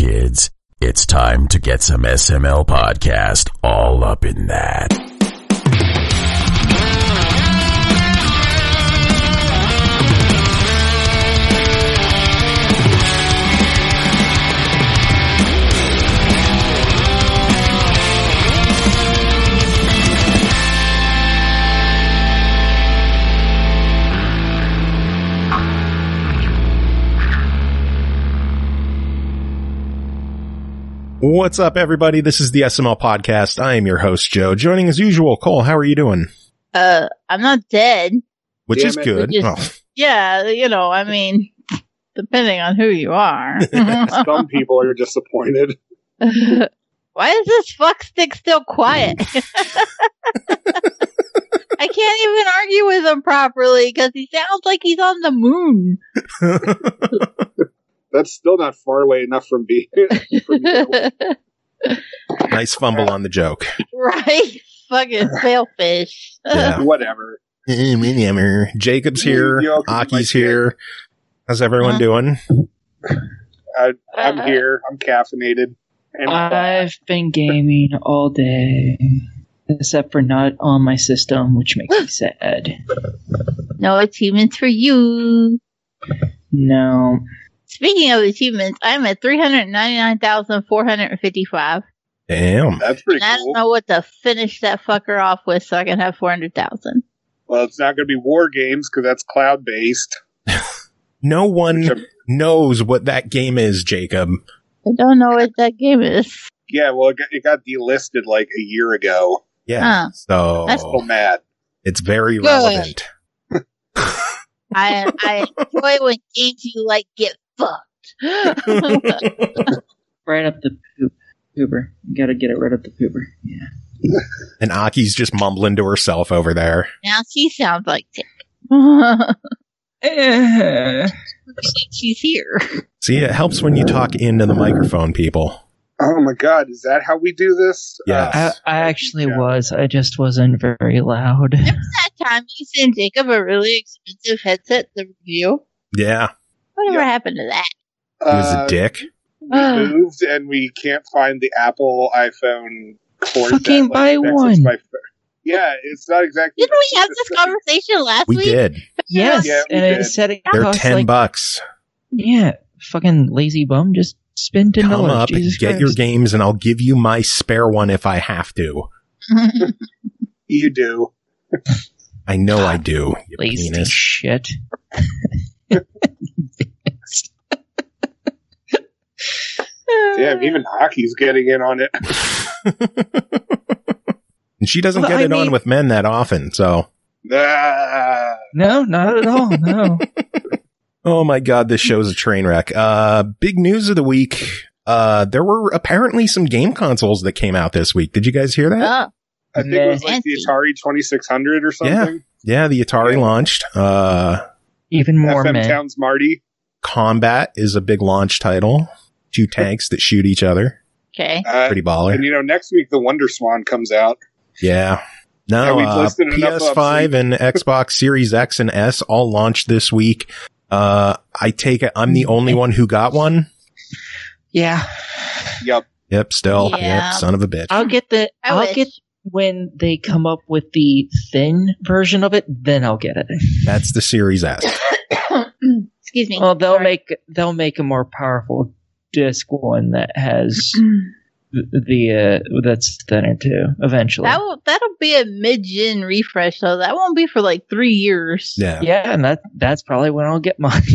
kids. It's time to get some SML podcast all up in that. What's up, everybody? This is the SML Podcast. I am your host, Joe. Joining as usual, Cole. How are you doing? I'm not dead. Which is good. Yeah, you know, I mean, depending on who you are. Some people are disappointed. Why is this fuckstick still quiet? I can't even argue with him properly because he sounds like he's on the moon. That's still not far away enough from being. Nice fumble on the joke. Right? Fucking sailfish. Yeah. Whatever. Jacob's here. Aki's here. How's everyone doing? I'm here. I'm caffeinated. And I've been gaming all day. Except for not on my system, which makes me sad. No achievements for you. No. Speaking of achievements, I'm at 399,455. Damn. That's pretty cool. I don't know what to finish that fucker off with so I can have 400,000. Well, it's not going to be War Games because that's cloud-based. No one knows what that game is, Jacob. I don't know what that game is. Yeah, well, it got delisted like a year ago. Yeah, so That's So mad. it's very Good. relevant. I enjoy when games you like get fucked. Right up the pooper. You gotta get it right up the pooper. Yeah. And Aki's just mumbling to herself over there. Now she sounds like Tick. She's here. See, it helps when you talk into the microphone, people. Oh my god, is that how we do this? Yeah. I actually was. I just wasn't very loud. Remember that time you sent Jacob a really expensive headset to review? Yeah. Whatever happened to that? He was a dick. We moved and we can't find the Apple iPhone cord. Fucking buy one. Yeah, it's not exactly. Didn't we have this conversation last We week? did. Yes, Yeah, we and did. it said it They're costs $10. Yeah, fucking lazy bum. Just spend $10. Come up, Jesus get Christ. your games, and I'll give you my spare one if I have to. You do. I know I do, you Lazy penis. shit. Damn, even hockey's getting in on it. And she doesn't Well, get I it on mean- with men that often, so. Ah. No, not at all. No. Oh my god, this show's a train wreck. Big news of the week. There were apparently some game consoles that came out this week. Did you guys hear that? Oh, I think it was like the Fancy. Atari 2600 or something. Yeah, the Atari Yeah. launched. Even more FM men. Towns Marty. Combat is a big launch title. 2 tanks that shoot each other. okay. Pretty baller. And next week the Wonder Swan comes out. Yeah. Yeah, No, we've listed enough PS5 and Xbox Series X and S all launched this week. I take it I'm the only one who got one. Yeah. Yep. Yep, still. Yeah. Yep, son of a bitch. I'll get when they come up with the thin version of it, then I'll get it. That's the Series S. Excuse me. Well, they'll Sorry. make a more powerful disc one that has that's thinner too. Eventually, That'll be a mid-gen refresh, though. That won't be for like 3 years. Yeah. yeah, and that's probably when I'll get mine.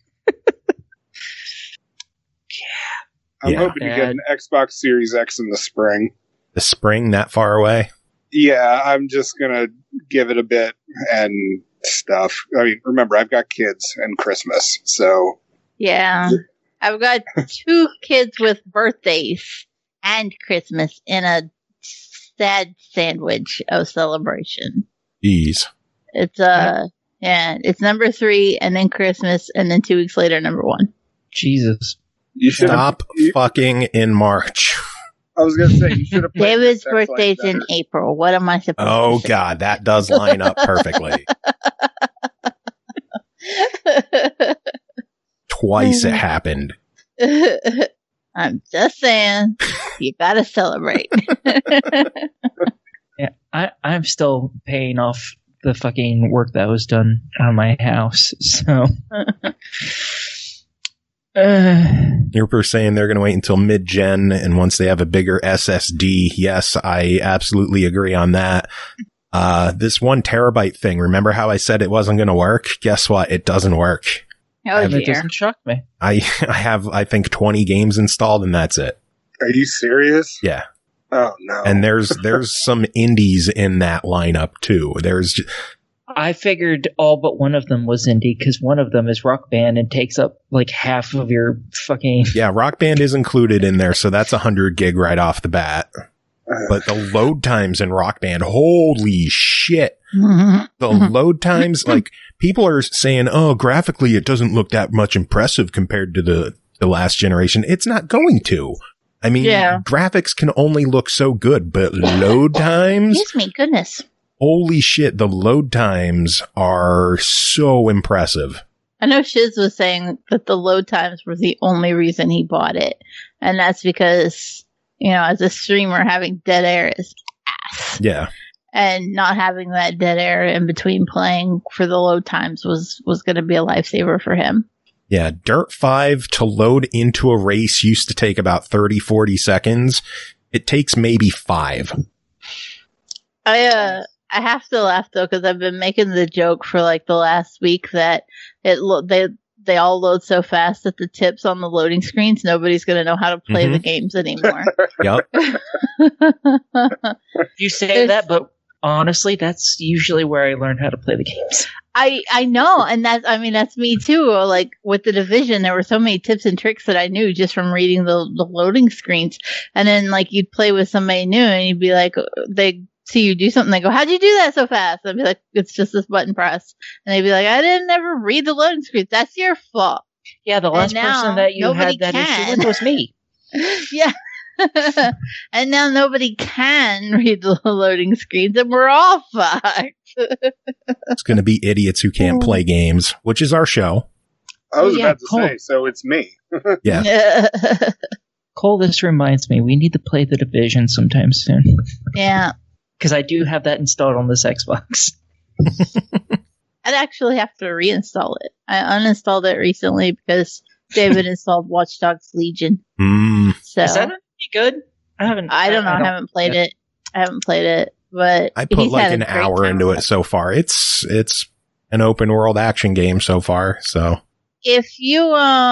I'm Yeah. hoping to get an Xbox Series X in the spring. The spring that far away. Yeah, I'm just gonna give it a bit and stuff. I mean, remember, I've got kids and Christmas, so Yeah. I've got 2 kids with birthdays and Christmas in a sad sandwich of celebration. Jeez. It's it's number 3 and then Christmas and then 2 weeks later number 1. Jesus. you should Stop fucking in March. I was gonna say you should have. David's birthday's in April. What am I supposed Oh to say? god, that does line up perfectly. Twice it happened. I'm just saying, you gotta celebrate. Yeah, I'm still paying off the fucking work that was done on my house. So, You're saying they're going to wait until mid-gen, and once they have a bigger SSD, yes, I absolutely agree on that. This 1 terabyte thing, remember how I said it wasn't going to work? Guess what? It doesn't work. Oh, it dear. doesn't shock me. I have, I think, 20 games installed, and that's it. Are you serious? Yeah. Oh, no. And there's some indies in that lineup, too. I figured all but one of them was indie, because one of them is Rock Band and takes up like half of your fucking... Yeah, Rock Band is included in there, so that's 100 gig right off the bat. But the load times in Rock Band, holy shit. The load times, like, people are saying, oh, graphically it doesn't look that much impressive compared to the last generation. It's not going to. I mean, graphics can only look so good, but load times... Excuse me, goodness. Holy shit, the load times are so impressive. I know Shiz was saying that the load times were the only reason he bought it. And that's because, you know, as a streamer, having dead air is ass. Yeah. And not having that dead air in between playing for the load times was going to be a lifesaver for him. Yeah, Dirt 5 to load into a race used to take about 30, 40 seconds. It takes maybe 5. I have to laugh though, because I've been making the joke for like the last week that they all load so fast that the tips on the loading screens, nobody's going to know how to play the games anymore. Yep. You say that, but honestly, that's usually where I learned how to play the games. I know, and that's me too. Like with the Division, there were so many tips and tricks that I knew just from reading the loading screens. And then like you'd play with somebody new, and you'd be like, they see you do something, they go, "How'd you do that so fast?" I'd be like, "It's just this button press." And they'd be like, "I didn't ever read the loading screens. That's your fault." Yeah, the last person that you had that issue with was me. Yeah. And now nobody can read the loading screens, and we're all fucked. It's going to be idiots who can't play games, which is our show. I was about to say, so it's me. Yeah. Cole, this reminds me, we need to play the Division sometime soon. Yeah. Because I do have that installed on this Xbox. I'd actually have to reinstall it. I uninstalled it recently because David installed Watch Dogs Legion. So, is that any good? I don't know. I haven't played it. But I put like an hour into it so far. It's an open world action game so far. So if you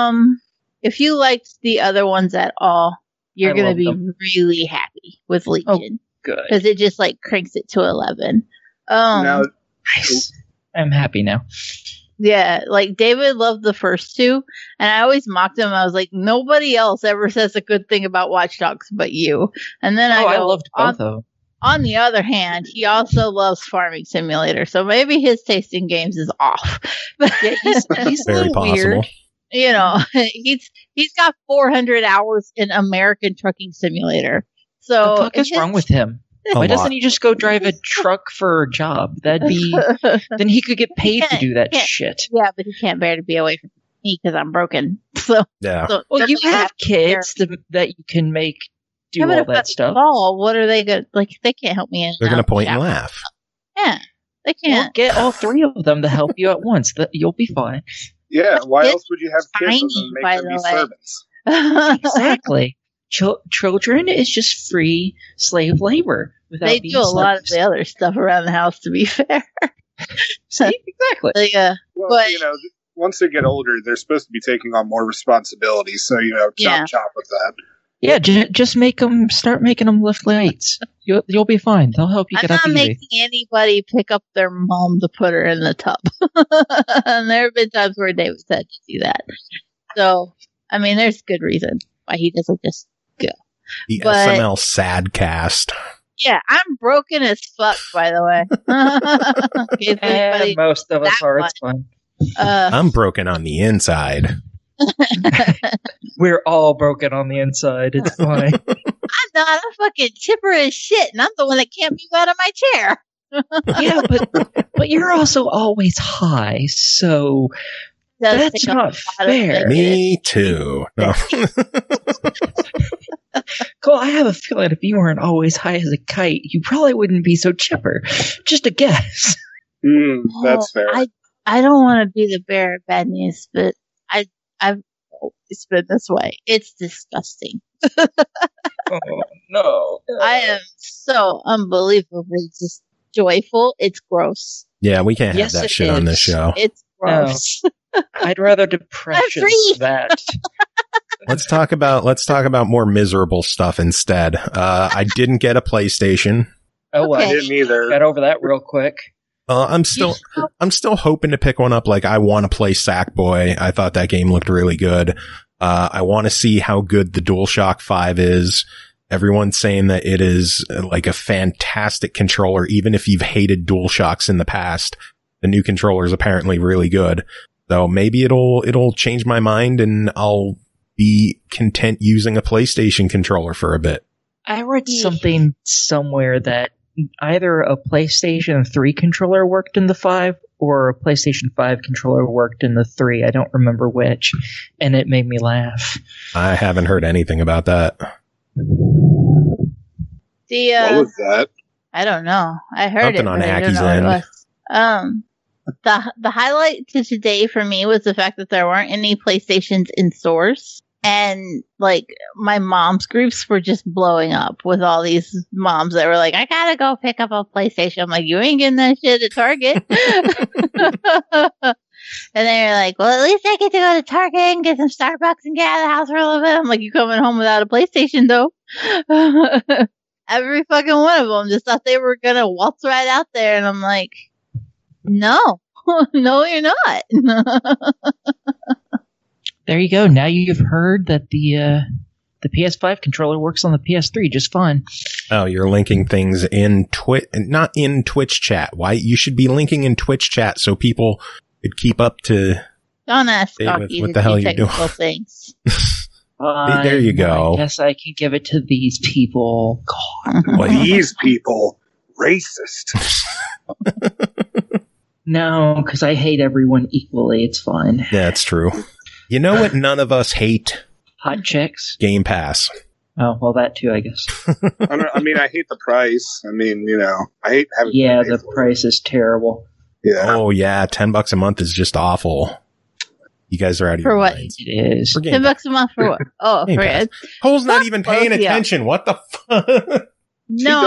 liked the other ones at all, you're going to be really happy with Legion. Oh, good. Because it just like cranks it to 11. Nice. I'm happy now. Yeah, like David loved the first two, and I always mocked him. I was like, nobody else ever says a good thing about Watch Dogs but you. And then I loved both of them. On the other hand, he also loves Farming Simulator, so maybe his taste in games is off. Yeah, he's very possible. Weird. You know, he's got 400 hours in American Trucking Simulator. So what the fuck is wrong with him? Why doesn't he just go drive a truck for a job? That'd be then he could get paid to do that shit. Yeah, but he can't bear to be away from me because I'm broken. So yeah. Well, you have kids that you can make do all that stuff. What are they good? Like they can't help me. They're gonna point and laugh. Yeah, they can't. Well, get all three of them to help you at once. You'll be fine. Yeah. Why else would you have kids and make them be servants? Exactly. Children is just free slave labor. They do a lot of the other stuff around the house, to be fair. See, exactly. Well, but, you know, once they get older, they're supposed to be taking on more responsibilities. So, you know, chop with that. Yeah, just start making them lift weights. You'll be fine. They'll help you get up easy. I'm not making anybody pick up their mom to put her in the tub. And there have been times where David said to do that. So, I mean, there's good reason why he doesn't just go. The SML Sadcast. Yeah, I'm broken as fuck, by the way. Most of us are. It's fine. I'm broken on the inside. We're all broken on the inside. It's fine. I'm not. I'm fucking chipper as shit, and I'm the one that can't move out of my chair. Yeah, but you're also always high, so that's not fair. Me too. No. I have a feeling if you weren't always high as a kite, you probably wouldn't be so chipper. Just a guess. That's fair. I don't want to be the bearer of bad news, but I've always been this way. It's disgusting. Oh, no. I am so unbelievably just joyful. It's gross. Yeah, we can't have that shit on this show. It's gross. No. I'd rather depression that. Let's talk about more miserable stuff instead. I didn't get a PlayStation. Oh, well, I didn't either. Got over that real quick. I'm still hoping to pick one up. Like, I want to play Sackboy. I thought that game looked really good. I want to see how good the DualShock 5 is. Everyone's saying that it is like a fantastic controller, even if you've hated DualShocks in the past. The new controller is apparently really good. So maybe it'll change my mind and I'll be content using a PlayStation controller for a bit. I read something somewhere that either a PlayStation 3 controller worked in the 5 or a PlayStation 5 controller worked in the 3. I don't remember which, and it made me laugh. I haven't heard anything about that. What was that? I don't know. I heard Something it, on but I don't Aki's know what it end. was. The highlight to today for me was the fact that there weren't any PlayStations in stores. And, like, my mom's groups were just blowing up with all these moms that were like, I gotta go pick up a PlayStation. I'm like, you ain't getting that shit at Target. And they're like, well, at least I get to go to Target and get some Starbucks and get out of the house for a little bit. I'm like, you coming home without a PlayStation, though? Every fucking one of them just thought they were gonna waltz right out there. And I'm like, no. No, you're not. There you go. Now you've heard that the PS5 controller works on the PS3 just fine. Oh, you're linking things in not in Twitch chat. Why? You should be linking in Twitch chat so people could keep up to Don't ask what the hell you're doing. Things. There you go. I guess I can give it to these people. God. Well, These people, racist. No, because I hate everyone equally. It's fine. Yeah, it's true. You know what none of us hate? Hot chicks. Game Pass. Oh, well, that too, I guess. I mean, I hate the price. I mean, I hate having. Yeah, the price is terrible. Yeah. Oh yeah, $10 a month is just awful. You guys are out of For your what? minds. It is. For Game $10 a month for what? Oh, Game for Pass. it. Cole's not even paying Yeah. attention. What the fuck? No,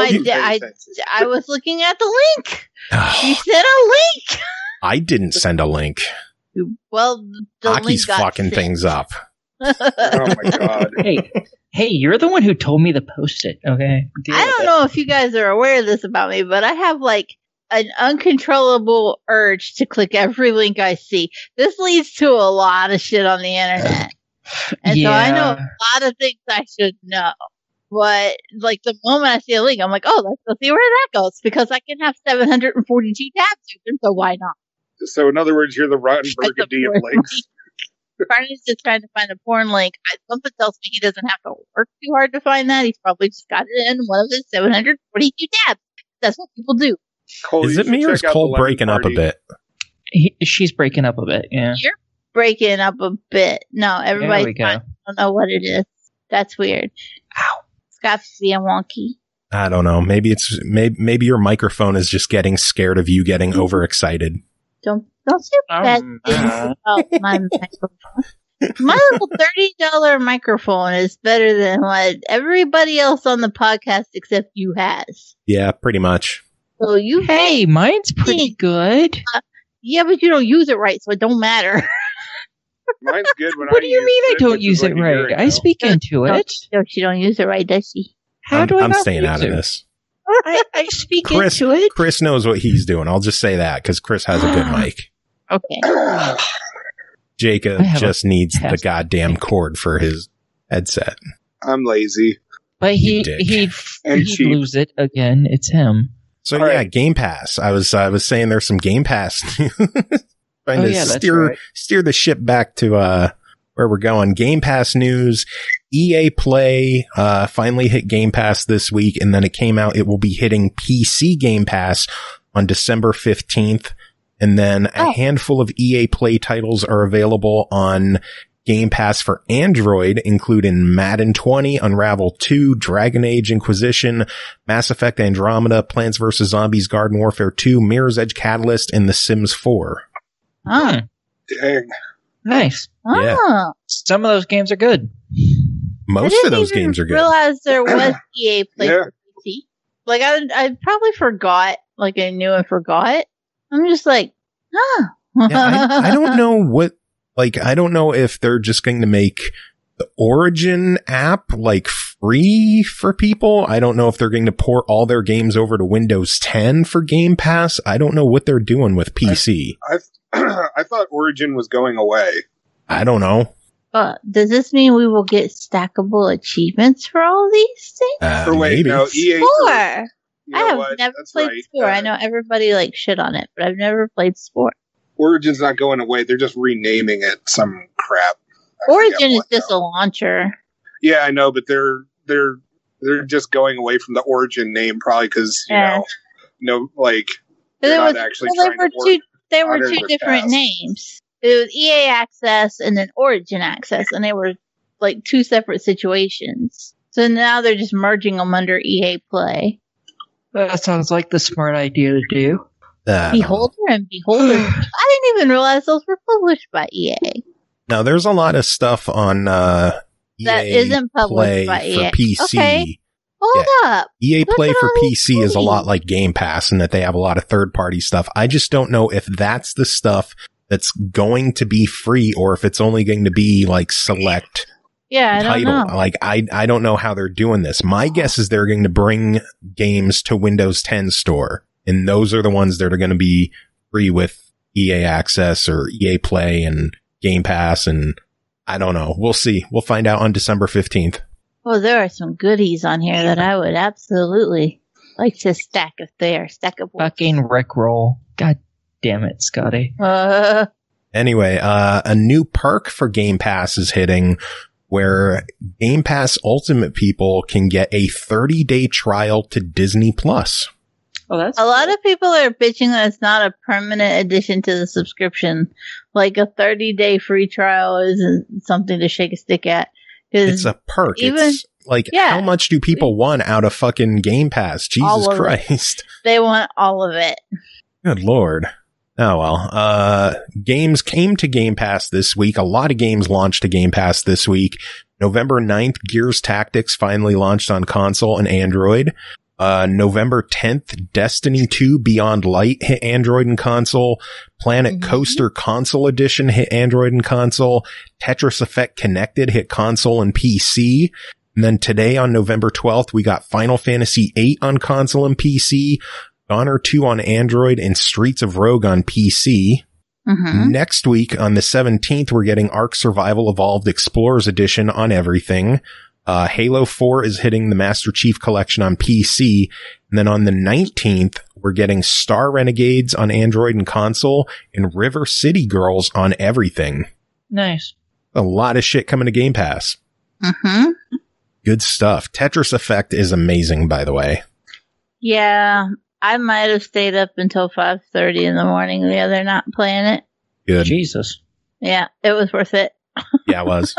I was looking at the link. You said a link. I didn't send a link. Well, the Aki's link got fucking sent. things up. Oh my god. Hey, you're the one who told me to post it, okay? Deal I with don't it. know if you guys are aware of this about me, but I have like an uncontrollable urge to click every link I see. This leads to a lot of shit on the internet. And so I know a lot of things I should know. But like the moment I see a link, I'm like, oh, let's go see where that goes because I can have 742 tabs open, so why not? So in other words, you're the rotten burgundy of links. Barney's just trying to find a porn link. Something tells me he doesn't have to work too hard to find that. He's probably just got it in one of his 742 tabs. That's what people do. Cole, Is you it me should or is check out Cole the Lemon breaking up a Party. bit? She's breaking up a bit, yeah. You're breaking up a bit. No, There everybody's we go. fine. I don't know what it is. That's weird. Ow. Scott's being wonky. I don't know. Maybe maybe your microphone is just getting scared of you getting overexcited. Don't say bad things about my microphone. My little $30 microphone is better than what everybody else on the podcast except you has. Yeah, pretty much. So you Hey, mine's pretty good. yeah, but you don't use it right, so it don't matter. Mine's good when What do you mean I don't use it right? I speak into it. No, she don't use it right, does she? How do I I'm not staying use out it? of this. I speak Chris, into it. Chris knows what he's doing. I'll just say that because Chris has a good mic. Okay. Jacob I have just needs the fantastic goddamn mic. cord for his headset. I'm lazy. But You dick. he'd And cheap. lose it again. It's him. So All yeah, right. Game Pass. I was saying there's some Game Pass. Trying to yeah, that's steer right. steer the ship back to where we're going. Game Pass news. EA Play finally hit Game Pass this week, and then it came out it will be hitting PC Game Pass on December 15th. And then a handful of EA Play titles are available on Game Pass for Android, including Madden 20, Unravel 2, Dragon Age Inquisition, Mass Effect Andromeda, Plants vs. Zombies Garden Warfare 2, Mirror's Edge Catalyst, and The Sims 4. Oh. Dang. Nice. Yeah. Oh. Some of those games are good. Most of those games are good. I didn't realize there was EA Play Yeah. for PC. Like, I probably forgot. Like, I knew I forgot. I'm just like, huh. Yeah, I don't know what, like, I don't know if they're just going to make the Origin app, like, free for people. I don't know if they're going to port all their games over to Windows 10 for Game Pass. I don't know what they're doing with PC. I thought Origin was going away. I don't know. Does this mean we will get stackable achievements for all these things? Or wait, Maybe. no, EA. Spore! You I know have what? never That's played right. Spore. I know everybody like shit on it, but I've never played Spore. Origin's not going away. They're just renaming it some crap. I Origin forget is what just now. a launcher. Yeah, I know, but they're just going away from the Origin name probably because Yeah. like But they're it not was, actually well, trying to work. they were honor two their different past. names. It was EA Access and then Origin Access, and they were like two separate situations. So now they're just merging them under EA Play. That sounds like the smart idea to do. I don't know. Beholder and Beholder. I didn't even realize those were published by EA. Now, there's a lot of stuff on That EA isn't published Play by for EA. PC. Okay. Hold up. EA Look Play at for all these PC is a lot movies. like Game Pass in that they have a lot of third-party stuff. I just don't know if that's the stuff that's going to be free or if it's only going to be like select Yeah, I don't title. know. Like, I don't know how they're doing this. My guess is they're going to bring games to Windows 10 store, and those are the ones that are going to be free with EA Access or EA Play and Game Pass, and I don't know. We'll see. We'll find out on December 15th. Well, there are some goodies on here that I would absolutely like to stack if they are stackable. Fucking Rickroll. God damn it, Scotty. Anyway, a new perk for Game Pass is hitting where Game Pass Ultimate people can get a 30-day trial to Disney Plus. Oh, that's A lot of people are bitching that it's not a permanent addition to the subscription. Like a 30-day free trial isn't something to shake a stick at. 'Cause It's a perk. even- It's like, yeah. how much do people want out of fucking Game Pass? Jesus All of it. Christ. they want all of it. Good Lord. Oh, well. Games came to Game Pass this week. A lot of games launched to Game Pass this week. November 9th, Gears Tactics finally launched on console and Android. November 10th, Destiny 2 Beyond Light hit Android and console. Planet Coaster Console Edition hit Android and console. Tetris Effect Connected hit console and PC. And then today on November 12th, we got Final Fantasy VIII on console and PC, Honor 2 on Android, and Streets of Rogue on PC. Next week on the 17th, we're getting Ark Survival Evolved Explorers Edition on everything. Halo 4 is hitting the Master Chief Collection on PC. And then on the 19th, we're getting Star Renegades on Android and console and River City Girls on everything. nice. A lot of shit coming to Game Pass. Good stuff. Tetris Effect is amazing, by the way. Yeah, I might have stayed up until 5:30 in the morning the other night playing it. Good. Jesus. Yeah, it was worth it. Yeah, it was.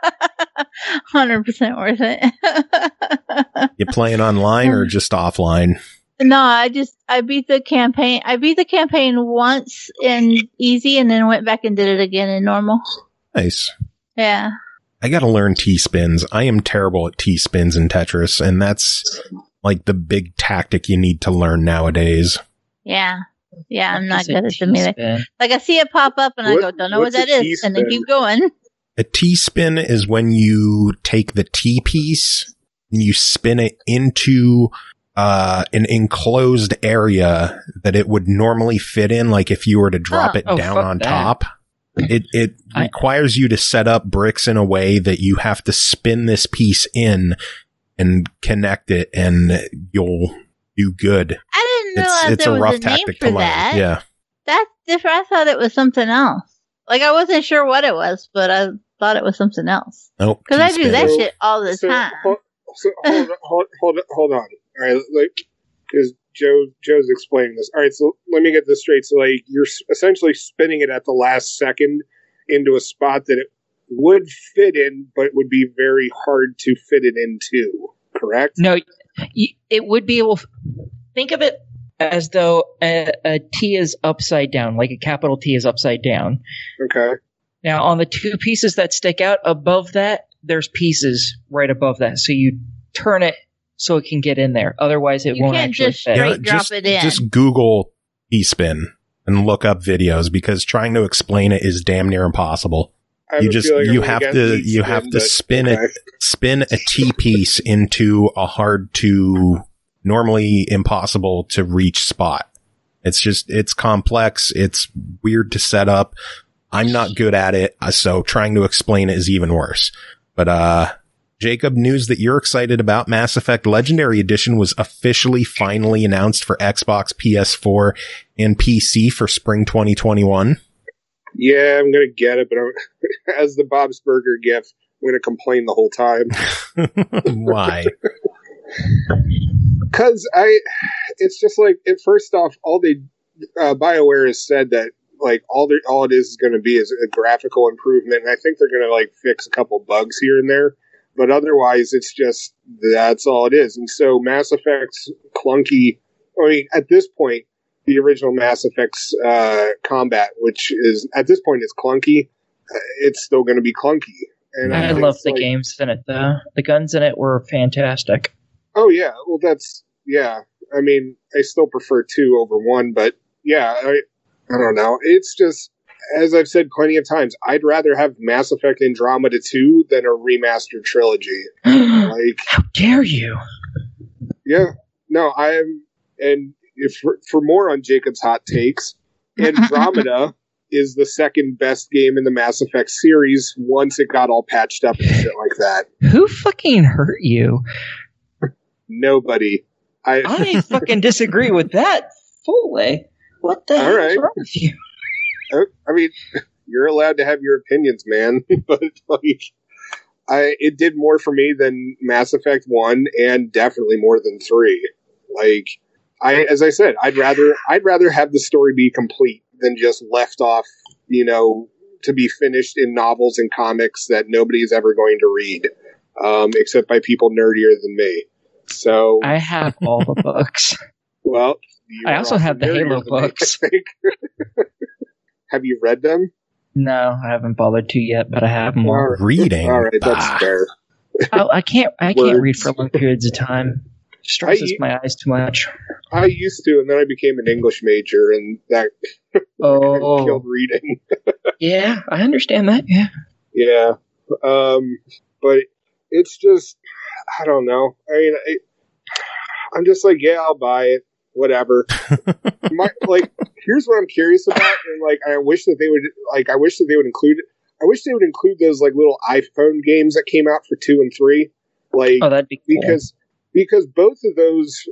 100% worth it. You playing online or just offline? No, I beat the campaign. I beat the campaign once in easy and then went back and did it again in normal. Nice. Yeah. I gotta learn T-spins. I am terrible at T-spins in Tetris, and that's like the big tactic you need to learn nowadays. Yeah. Yeah, I'm not Is it good at them either. T-spin? Like I see it pop up and I What- go, don't know what what's a that is, and then T-spin? keep going. A T-spin is when you take the T-piece and you spin it into an enclosed area that it would normally fit in, like if you were to drop it Oh, down fuck on that. top. It I- requires you to set up bricks in a way that you have to spin this piece in and connect it, and you'll do good. I didn't realize It's there a was rough a name tactic for to learn. that. Yeah. That's different. I thought it was something else. Like I wasn't sure what it was, but I thought it was something else. Nope. Because I do T-spin. that So- shit all the time. Hold on. All right, like, because Joe's explaining this. All right, so let me get this straight. So, like, you're essentially spinning it at the last second into a spot that it would fit in, but would be very hard to fit it into. Correct? No, it would be able. Think of it as though a T is upside down, like a capital T is upside down. Okay. Now, on the two pieces that stick out above that, there's pieces right above that. So you turn it so it can get in there. Otherwise, it won't actually fit. Drop it in. Just Google T-spin and look up videos, because trying to explain it is damn near impossible. You have to spin a T piece into a hard to, normally impossible to reach spot. It's complex. It's weird to set up. I'm not good at it, so trying to explain it is even worse. But, Jacob, news that you're excited about, Mass Effect Legendary Edition was officially finally announced for Xbox, PS4, and PC for spring 2021. Yeah, I'm going to get it, but as the Bob's Burger gif, I'm going to complain the whole time. Why? Because it's just like, first off, BioWare has said that like all it is going to be is a graphical improvement, and I think they're going to like fix a couple bugs here and there, but otherwise it's just, that's all it is. And so Mass Effect's clunky, I mean, at this point, the original Mass Effect's combat, which is, at this point, is clunky, it's still going to be clunky. And I love the games in it, though. The guns in it were fantastic. Oh, yeah. Well, I mean, I still prefer 2 over 1, but yeah, I don't know. It's just, as I've said plenty of times, I'd rather have Mass Effect Andromeda 2 than a remastered trilogy. Like, how dare you? Yeah. No, and if for more on Jacob's hot takes, Andromeda is the second best game in the Mass Effect series once it got all patched up and shit like that. Who fucking hurt you? Nobody. I fucking disagree with that fully. What the hell is wrong with you? I mean, you're allowed to have your opinions, man. But like, it did more for me than Mass Effect 1, and definitely more than 3. Like, as I said, I'd rather have the story be complete than just left off, to be finished in novels and comics that nobody's ever going to read, except by people nerdier than me. So I have all the books. Well, I also have the Halo books. I think. Have you read them? No, I haven't bothered to yet, but I have them all. Reading. All right, that's fair. I can't read for long periods of time. It stresses my eyes too much. I used to, and then I became an English major, and that killed reading. Yeah, I understand that. Yeah. Yeah. But it's just, I don't know. I mean, I'm just like, yeah, I'll buy it. Whatever. Here's what I'm curious about, and I wish that they would include it. I wish they would include those like little iPhone games that came out for 2 and 3. That'd be cool. Because both of those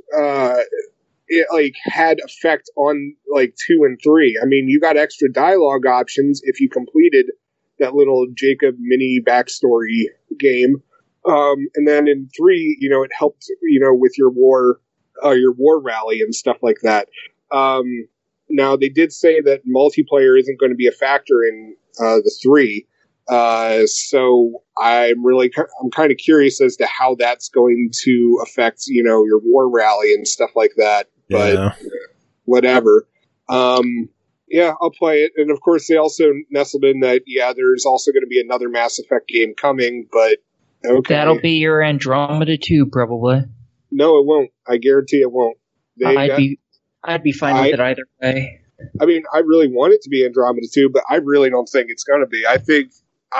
had effect on 2 and 3. I mean, you got extra dialogue options if you completed that little Jacob mini backstory game. And then in 3, it helped, with your war rally and stuff like that. Now they did say that multiplayer isn't going to be a factor in the 3. So I'm kind of curious as to how that's going to affect, your war rally and stuff like that. But whatever. Yeah, I'll play it. And of course they also nestled in that, there's also going to be another Mass Effect game coming, but okay. That'll be your Andromeda 2, probably. No, it won't. I guarantee it won't. I'd be fine with it either way. I mean, I really want it to be Andromeda 2, but I really don't think it's going to be. I think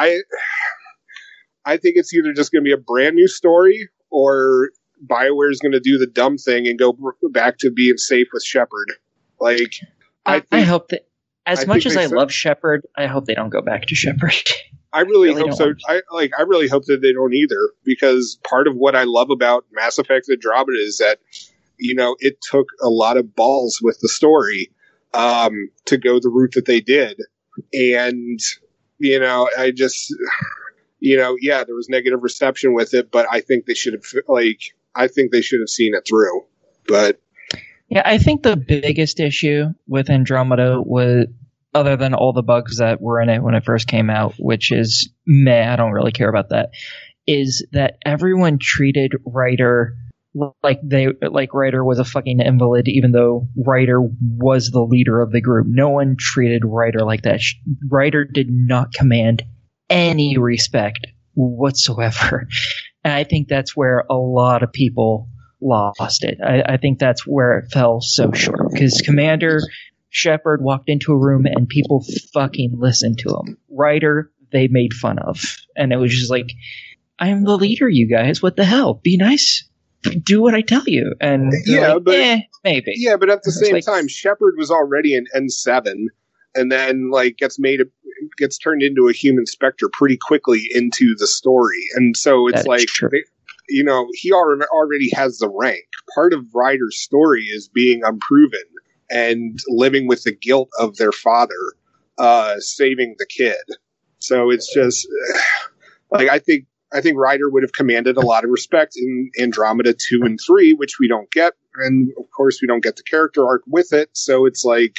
it's either just going to be a brand new story, or BioWare is going to do the dumb thing and go back to being safe with Shepard. I hope that, as much as I love Shepard, I hope they don't go back to Shepard. I really hope so. I really hope that they don't either, because part of what I love about Mass Effect Andromeda is that, it took a lot of balls with the story to go the route that they did. And, I just, there was negative reception with it, but I think they should have, seen it through. But yeah, I think the biggest issue with Andromeda other than all the bugs that were in it when it first came out, which is meh, I don't really care about that, is that everyone treated Ryder like Ryder was a fucking invalid, even though Ryder was the leader of the group. No one treated Ryder like that. Ryder did not command any respect whatsoever. And I think that's where a lot of people lost it. I think that's where it fell so short, because Commander Shepard walked into a room and people fucking listened to him. Ryder, they made fun of. And it was just like, I am the leader, you guys. What the hell? Be nice. Do what I tell you. And yeah, like, but maybe. Yeah, but at the same like, time, Shepard was already an N7, and then like gets turned into a human Spectre pretty quickly into the story, and so it's like he already has the rank. Part of Ryder's story is being unproven and living with the guilt of their father saving the kid. So it's just like I think Ryder would have commanded a lot of respect in Andromeda 2 and 3, which we don't get. And, of course, we don't get the character arc with it. So it's like...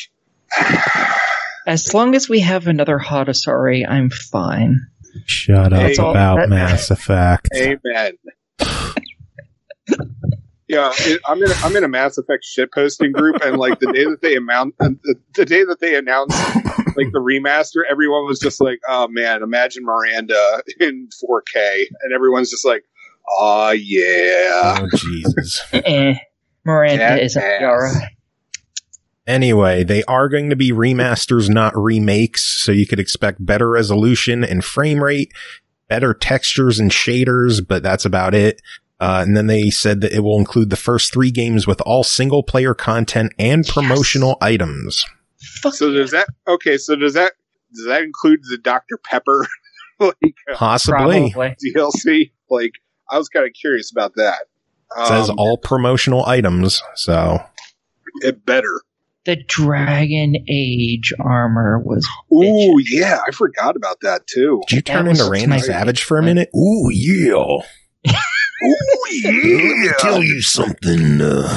As long as we have another Hadasari, I'm fine. Shut up about Mass Effect. Amen. Yeah, I'm in a Mass Effect shitposting group, and like the day that they announced like the remaster, everyone was just like, "Oh man, imagine Miranda in 4K," and everyone's just like, "Oh yeah, oh Jesus." Miranda is a Yara. Anyway, they are going to be remasters, not remakes, so you could expect better resolution and frame rate, better textures and shaders, but that's about it. And then they said that it will include the first 3 games with all single-player content and promotional items. So does that include the Dr. Pepper possibly DLC? Like, I was kind of curious about that. It says all promotional items, so it better. The Dragon Age armor was... Ooh, yeah, I forgot about that, too. Did you turn into Randy Savage for a minute? Ooh, yeah. Ooh, yeah. Let me tell you something,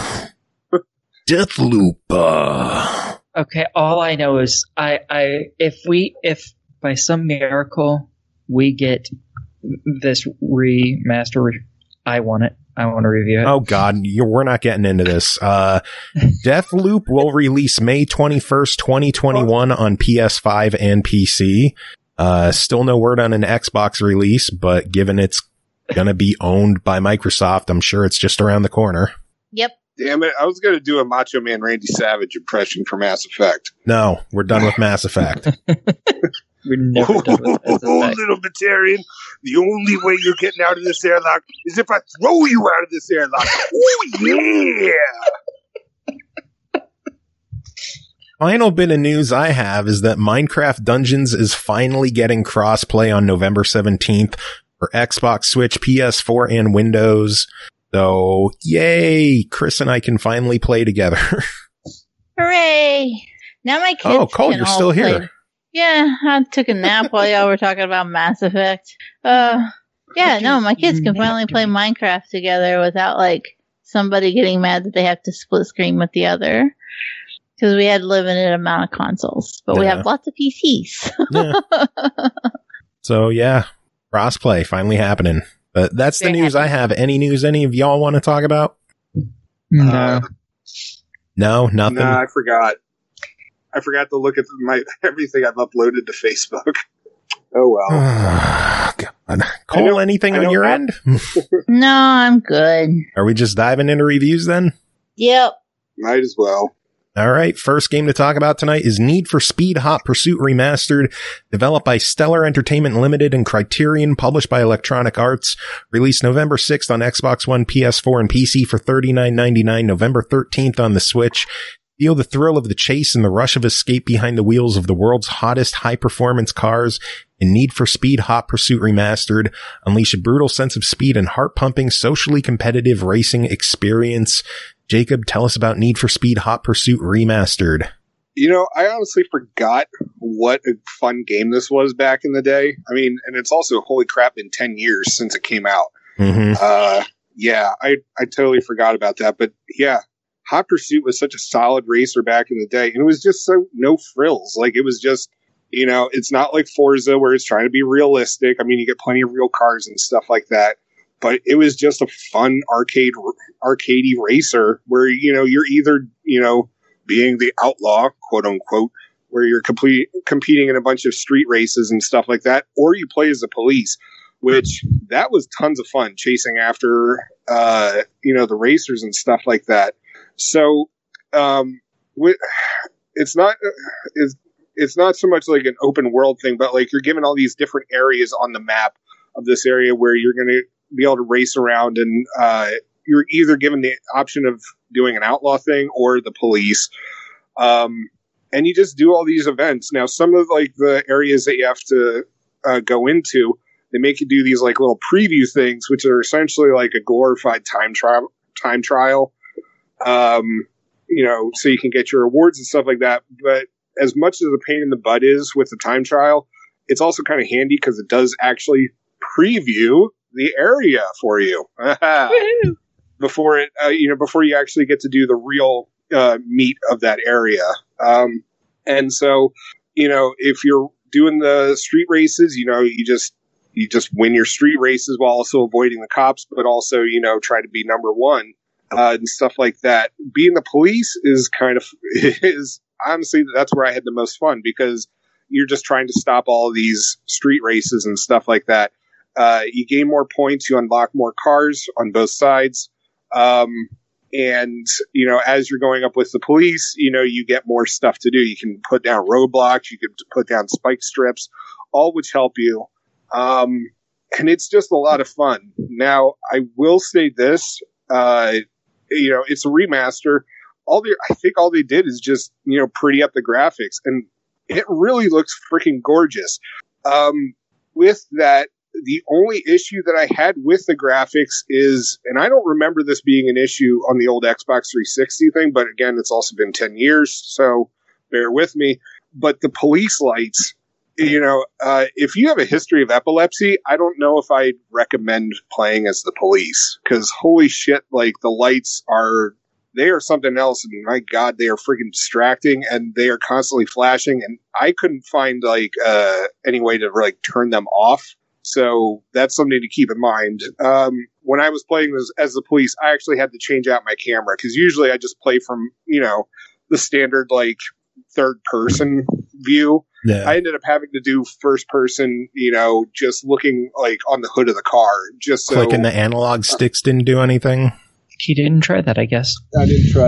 Deathloop. Okay, all I know is if by some miracle we get this remaster, I want it. I want to review it. Oh God, we're not getting into this. Deathloop will release May 21st, 2021 on PS5 and PC. Still no word on an Xbox release, but given it's going to be owned by Microsoft, I'm sure it's just around the corner. Yep. Damn it, I was going to do a Macho Man Randy Savage impression for Mass Effect. No, we're done with Mass Effect. We're never done with Mass Effect. Little Batarian, the only way you're getting out of this airlock is if I throw you out of this airlock. Oh, yeah! Final bit of news I have is that Minecraft Dungeons is finally getting cross-play on November 17th for Xbox, Switch, PS4, and Windows. So, yay! Chris and I can finally play together. Hooray! Now my kids Oh, Cole, you're still here. Yeah, I took a nap while y'all were talking about Mass Effect. My kids can finally play Minecraft together without, like, somebody getting mad that they have to split screen with the other. Because we had a limited amount of consoles. But we have lots of PCs. So, yeah, crossplay finally happening. But that's the news I have. Any news any of y'all want to talk about? No. No, nothing? Nah, I forgot. I forgot to look at everything I've uploaded to Facebook. Oh, well. God. Cole, anything on your end? No, I'm good. Are we just diving into reviews then? Yep. Might as well. All right, first game to talk about tonight is Need for Speed Hot Pursuit Remastered, developed by Stellar Entertainment Limited and Criterion, published by Electronic Arts, released November 6th on Xbox One, PS4, and PC for $39.99, November 13th on the Switch. Feel the thrill of the chase and the rush of escape behind the wheels of the world's hottest high-performance cars in Need for Speed Hot Pursuit Remastered. Unleash a brutal sense of speed and heart-pumping, socially competitive racing experience. Jacob, tell us about Need for Speed Hot Pursuit Remastered. You know, I honestly forgot what a fun game this was back in the day. I mean, and it's also, holy crap, been 10 years since it came out. Mm-hmm. I totally forgot about that. But yeah, Hot Pursuit was such a solid racer back in the day, and it was just so no frills. Like, it was just, you know, it's not like Forza where it's trying to be realistic. I mean, you get plenty of real cars and stuff like that, but it was just a fun arcadey racer where, you know, you're either, you know, being the outlaw, quote unquote, where you're competing in a bunch of street races and stuff like that, or you play as the police, which that was tons of fun chasing after, you know, the racers and stuff like that. So, it's not so much like an open world thing, but like you're given all these different areas on the map of this area where you're going to be able to race around, and you're either given the option of doing an outlaw thing or the police. And you just do all these events. Now, some of like the areas that you have to go into, they make you do these like little preview things, which are essentially like a glorified time trial. You know, so you can get your rewards and stuff like that. But as much as the pain in the butt is with the time trial, it's also kind of handy because it does actually preview the area for you before it, you know, before you actually get to do the real meat of that area. And so, you know, if you're doing the street races, you know, you just win your street races while also avoiding the cops, but also, you know, try to be number one. And stuff like that. Being the police is honestly, that's where I had the most fun, because you're just trying to stop all of these street races and stuff like that. You gain more points, you unlock more cars on both sides. And, you know, as you're going up with the police, you know, you get more stuff to do. You can put down roadblocks, you can put down spike strips, all which help you. And it's just a lot of fun. Now, I will say this, you know, it's a remaster. I think all they did is just, you know, pretty up the graphics, and it really looks freaking gorgeous. With that, the only issue that I had with the graphics is, and I don't remember this being an issue on the old Xbox 360 thing, but again, it's also been 10 years, so bear with me. But the police lights, you know, if you have a history of epilepsy, I don't know if I'd recommend playing as the police, because holy shit, like the lights they are something else, and my God, they are freaking distracting, and they are constantly flashing, and I couldn't find like any way to like turn them off. So that's something to keep in mind. When I was playing as the police, I actually had to change out my camera, because usually I just play from, you know, the standard like third person view. Yeah. I ended up having to do first person, you know, just looking like on the hood of the car, just so clicking the analog sticks didn't do anything. He didn't try that, I guess. I didn't try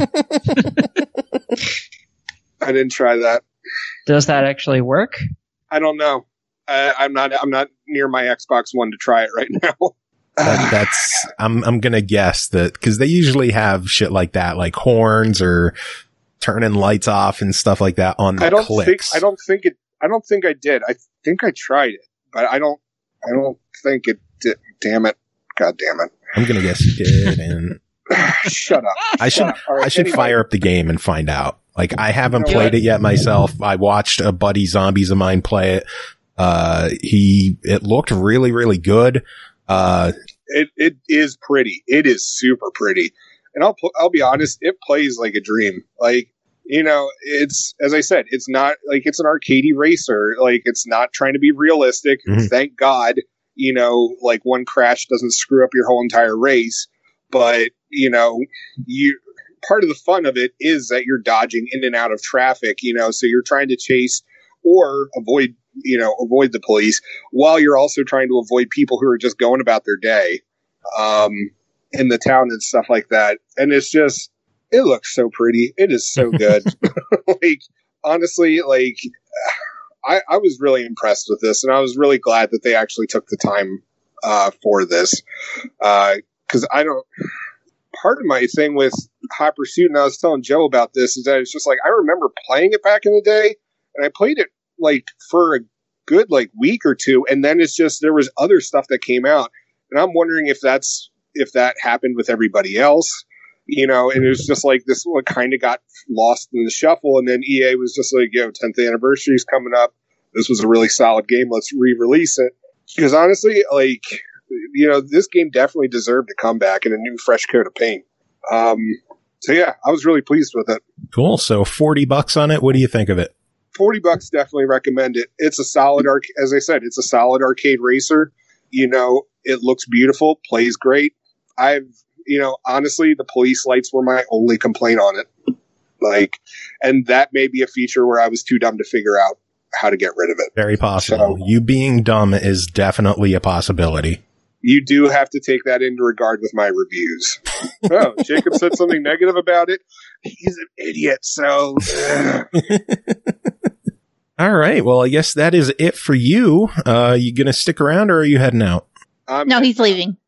that. Does that actually work? I don't know. I'm not near my Xbox One to try it right now. I'm gonna guess that, because they usually have shit like that, like horns or turning lights off and stuff like that on the clicks. I don't think I did. I think I tried it, but I don't think it did. Damn it. God damn it. I'm gonna guess you did, and shut up. I should fire up the game and find out. Like, I haven't played it yet myself. I watched a buddy Zombies of mine play it. It looked really, really good. It is pretty. It is super pretty. And I'll be honest, it plays like a dream. Like, you know, it's, as I said, it's not like it's an arcadey racer. Like, it's not trying to be realistic. Mm-hmm. Thank God, you know, like one crash doesn't screw up your whole entire race. But, you know, part of the fun of it is that you're dodging in and out of traffic, you know, so you're trying to chase or avoid the police while you're also trying to avoid people who are just going about their day, in the town and stuff like that. And it's just, it looks so pretty. It is so good. Like, honestly, like, I was really impressed with this, and I was really glad that they actually took the time, for this. 'Cause part of my thing with Hot Pursuit, and I was telling Joe about this, is that it's just like, I remember playing it back in the day, and I played it like for a good like week or two, and then it's just, there was other stuff that came out, and I'm wondering if that happened with everybody else, you know, and it was just like this one kind of got lost in the shuffle, and then EA was just like, 10th anniversary is coming up, this was a really solid game, let's re-release it. Because honestly, like, you know, this game definitely deserved a comeback and a new fresh coat of paint. So yeah, I was really pleased with it. Cool. So $40 on it. What do you think of it? $40, definitely recommend it. It's a solid as I said, it's a solid arcade racer. You know, it looks beautiful, plays great. Honestly, the police lights were my only complaint on it. And that may be a feature where I was too dumb to figure out how to get rid of it. Very possible. So, you being dumb is definitely a possibility. You do have to take that into regard with my reviews. Oh, Jacob said something negative about it. He's an idiot, so... All right. Well, I guess that is it for you. You going to stick around or are you heading out? No, he's leaving.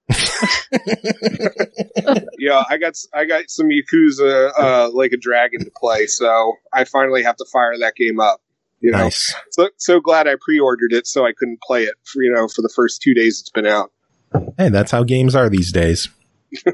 Yeah, I got some Yakuza Like a Dragon to play, so I finally have to fire that game up. You know? Nice. So glad I pre-ordered it so I couldn't play it for the first 2 days it's been out. Hey, that's how games are these days. You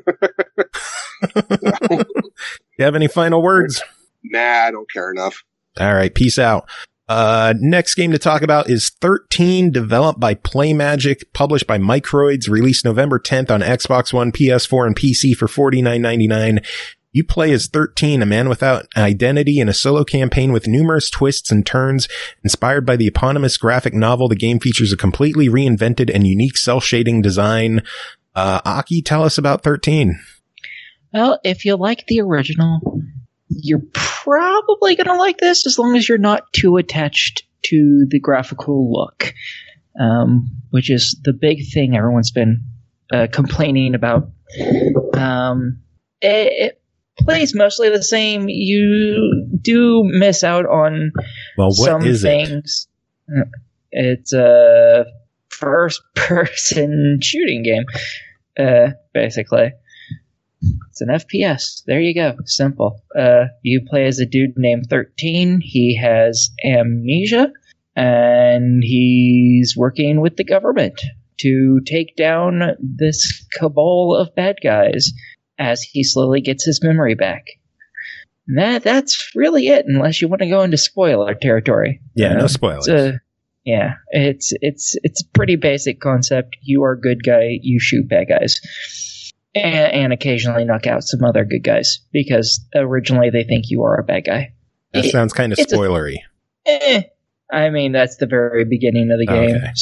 have any final words? Nah, I don't care enough. All right, peace out. Next game to talk about is 13, developed by PlayMagic, published by Microids, released November 10th on Xbox One, PS4, and PC for $49.99. You play as 13, a man without identity in a solo campaign with numerous twists and turns. Inspired by the eponymous graphic novel, the game features a completely reinvented and unique cel-shading design. Aki, tell us about 13. Well, if you like the original, you're probably going to like this as long as you're not too attached to the graphical look, which is the big thing everyone's been complaining about. It plays mostly the same. You do miss out on some things. It's a first-person shooting game, basically. It's an FPS. There you go. Simple. You play as a dude named 13. He has amnesia, and he's working with the government to take down this cabal of bad guys as he slowly gets his memory back. And that's really it, unless you want to go into spoiler territory. Yeah, no spoilers. It's a pretty basic concept. You are a good guy. You shoot bad guys. And occasionally knock out some other good guys, because originally they think you are a bad guy. That sounds kind of spoilery. I mean, that's the very beginning of the game. Okay.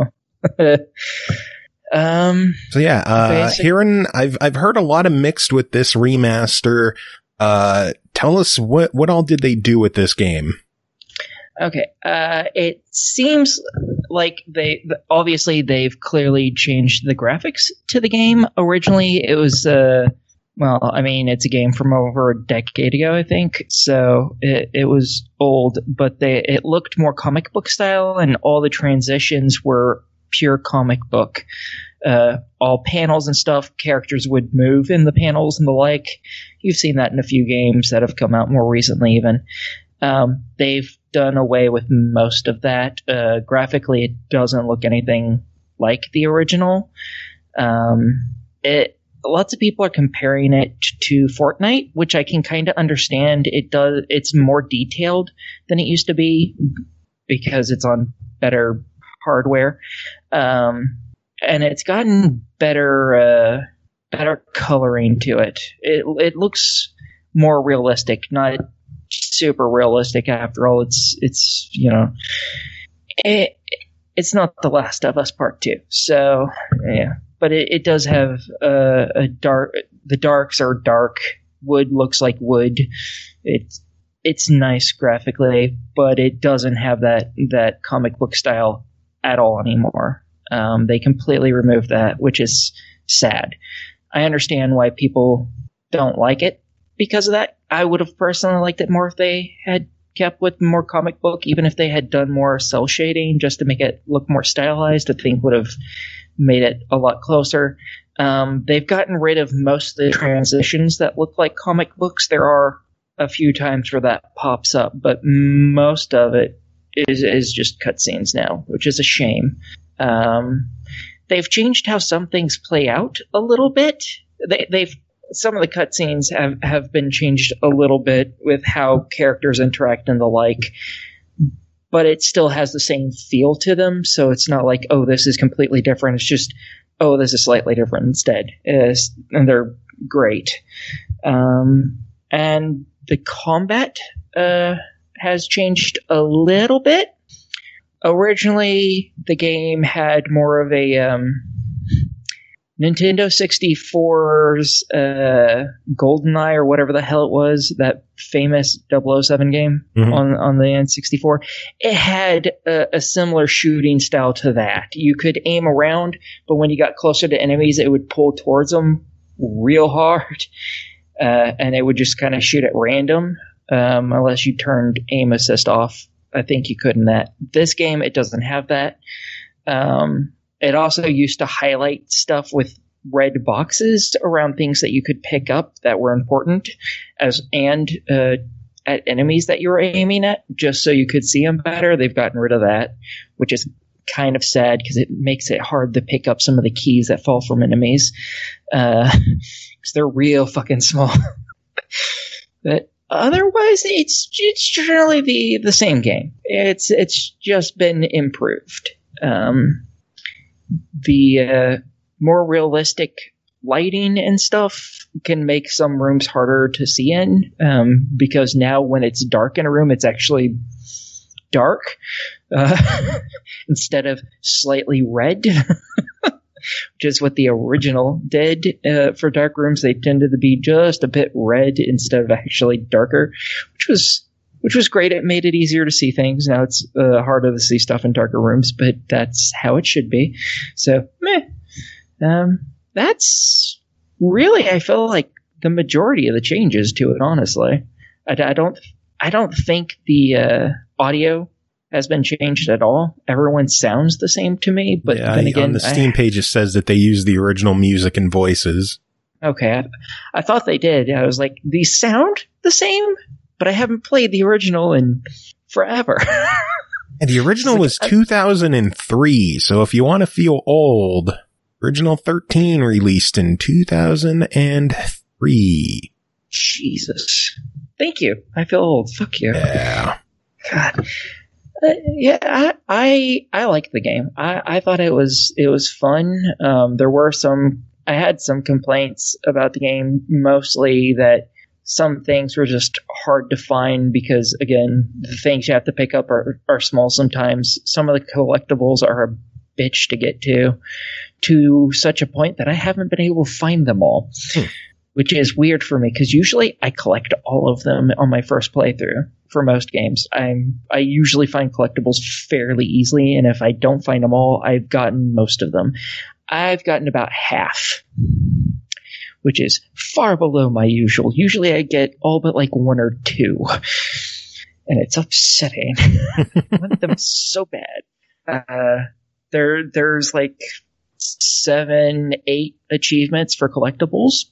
So yeah, hearing I've heard a lot of mixed with this remaster. Tell us what all did they do with this game? Okay, it seems like they've clearly changed the graphics to the game. Originally, it was it's a game from over a decade ago, I think. So it was old, but it looked more comic book style, and all the transitions were pure comic book. All panels and stuff, characters would move in the panels and the like. You've seen that in a few games that have come out more recently, even. They've done away with most of that. Graphically, it doesn't look anything like the original. Lots of people are comparing it to Fortnite, which I can kind of understand. It's more detailed than it used to be because it's on better hardware. And it's gotten better coloring to it. It looks more realistic, not super realistic after all. It's not The Last of Us Part 2. So yeah, but it does have a dark. The darks are dark. Wood looks like wood. It's nice graphically, but it doesn't have that comic book style at all anymore. They completely removed that, which is sad. I understand why people don't like it because of that. I would have personally liked it more if they had kept with more comic book, even if they had done more cel shading just to make it look more stylized. I think would have made it a lot closer. They've gotten rid of most of the transitions that look like comic books. There are a few times where that pops up, but most of it is just cutscenes now, which is a shame. They've changed how some things play out a little bit. Some of the cutscenes have been changed a little bit with how characters interact and the like, but it still has the same feel to them. So it's not like, oh, this is completely different. It's just, oh, this is slightly different instead. And they're great. And the combat has changed a little bit. Originally, the game had more of a Nintendo 64's GoldenEye or whatever the hell it was, that famous 007 game on the N64. It had a similar shooting style to that. You could aim around, but when you got closer to enemies, it would pull towards them real hard, and it would just kind of shoot at random unless you turned aim assist off. I think you could in that. This game, it doesn't have that. It also used to highlight stuff with red boxes around things that you could pick up that were important, and at enemies that you were aiming at, just so you could see them better. They've gotten rid of that, which is kind of sad because it makes it hard to pick up some of the keys that fall from enemies, because they're real fucking small. But otherwise, it's generally the same game. It's just been improved. The more realistic lighting and stuff can make some rooms harder to see in, because now when it's dark in a room, it's actually dark instead of slightly red, which is what the original did. For dark rooms, they tended to be just a bit red instead of actually darker, which was great. It made it easier to see things. Now it's harder to see stuff in darker rooms, but that's how it should be. So, that's really, I feel like, the majority of the changes to it, honestly. I don't think the audio has been changed at all. Everyone sounds the same to me, but then again, on the Steam page it says that they use the original music and voices. Okay, I thought they did. I was like, these sound the same, but I haven't played the original in forever. And the original was 2003, so if you want to feel old, original 13 released in 2003. Jesus. Thank you. I feel old. Fuck you. Yeah. God. Yeah, I liked the game. I thought it was fun. There were I had some complaints about the game, mostly that some things were just hard to find because, again, the things you have to pick up are small sometimes. Some of the collectibles are a bitch to get to such a point that I haven't been able to find them all, which is weird for me because usually I collect all of them on my first playthrough. For most games, I usually find collectibles fairly easily, and if I don't find them all, I've gotten most of them. I've gotten about half, which is far below my usual. Usually I get all but like one or two, and it's upsetting. I want them so bad. There's like 7, 8 achievements for collectibles.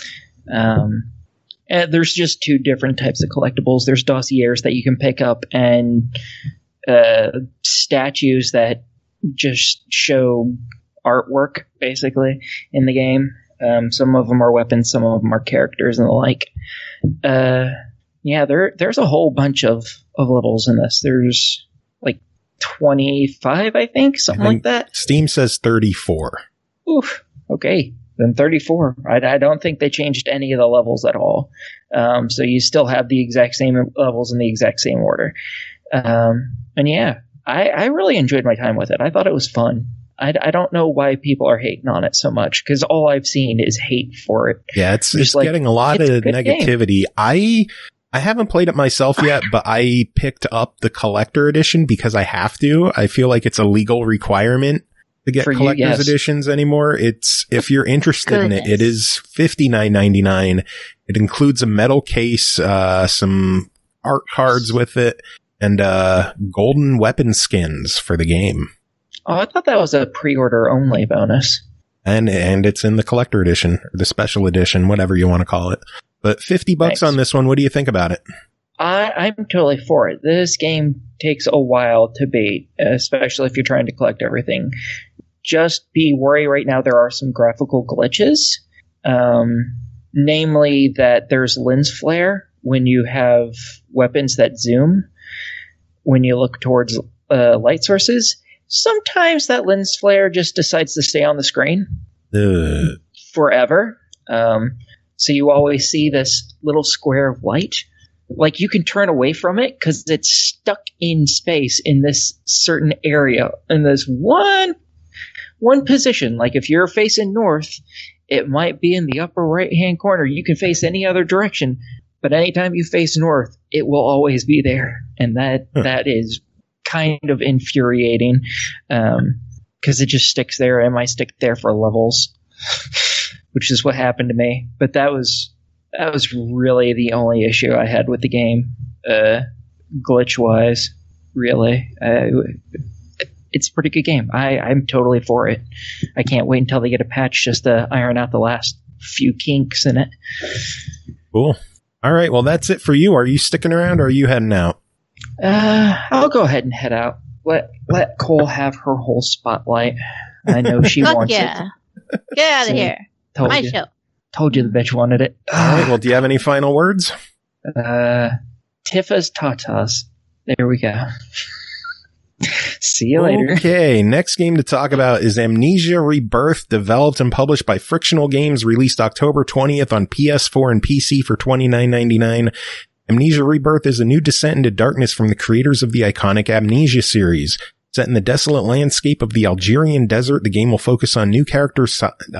And there's just 2 different types of collectibles. There's dossiers that you can pick up and statues that just show artwork, basically, in the game. Some of them are weapons, some of them are characters and the like. Yeah, there's a whole bunch of levels in this. There's like 25, I think, something like that. Steam says 34. Oof, okay. Then 34. I don't think they changed any of the levels at all. So you still have the exact same levels in the exact same order. And yeah, I really enjoyed my time with it. I thought it was fun. I don't know why people are hating on it so much, because all I've seen is hate for it. Yeah, it's like, getting a lot of negativity. Game. I haven't played it myself yet, but I picked up the collector edition because I have to. I feel like it's a legal requirement to get collector's editions anymore. It's, if you're interested in it, it is $59.99. It includes a metal case, some art cards with it, and golden weapon skins for the game. Oh, I thought that was a pre-order only bonus. And it's in the collector edition, or the special edition, whatever you want to call it. But $50 on this one. What do you think about it? I'm totally for it. This game takes a while to beat, especially if you're trying to collect everything. Just be worried right now, there are some graphical glitches. Namely that there's lens flare when you have weapons that zoom when you look towards light sources. Sometimes that lens flare just decides to stay on the screen forever. So you always see this little square of light. Like, you can turn away from it because it's stuck in space in this certain area, in this one position. Like, if you're facing north, it might be in the upper right-hand corner. You can face any other direction, but anytime you face north, it will always be there. And that is kind of infuriating, because it just sticks there. It might stick there for levels, which is what happened to me. But that was really the only issue I had with the game, glitch-wise, really. It's a pretty good game. I'm totally for it. I can't wait until they get a patch just to iron out the last few kinks in it. Cool. All right, well, that's it for you. Are you sticking around, or are you heading out? I'll go ahead and head out. Let Cole have her whole spotlight. I know she wants it. Get out of here. My show. Told you the bitch wanted it. All right, well, do you have any final words? Tifa's Tatas. There we go. See you later. Okay, next game to talk about is Amnesia Rebirth, developed and published by Frictional Games, released October 20th on PS4 and PC for $29.99. Amnesia Rebirth is a new descent into darkness from the creators of the iconic Amnesia series. Set in the desolate landscape of the Algerian desert, the game will focus on new characters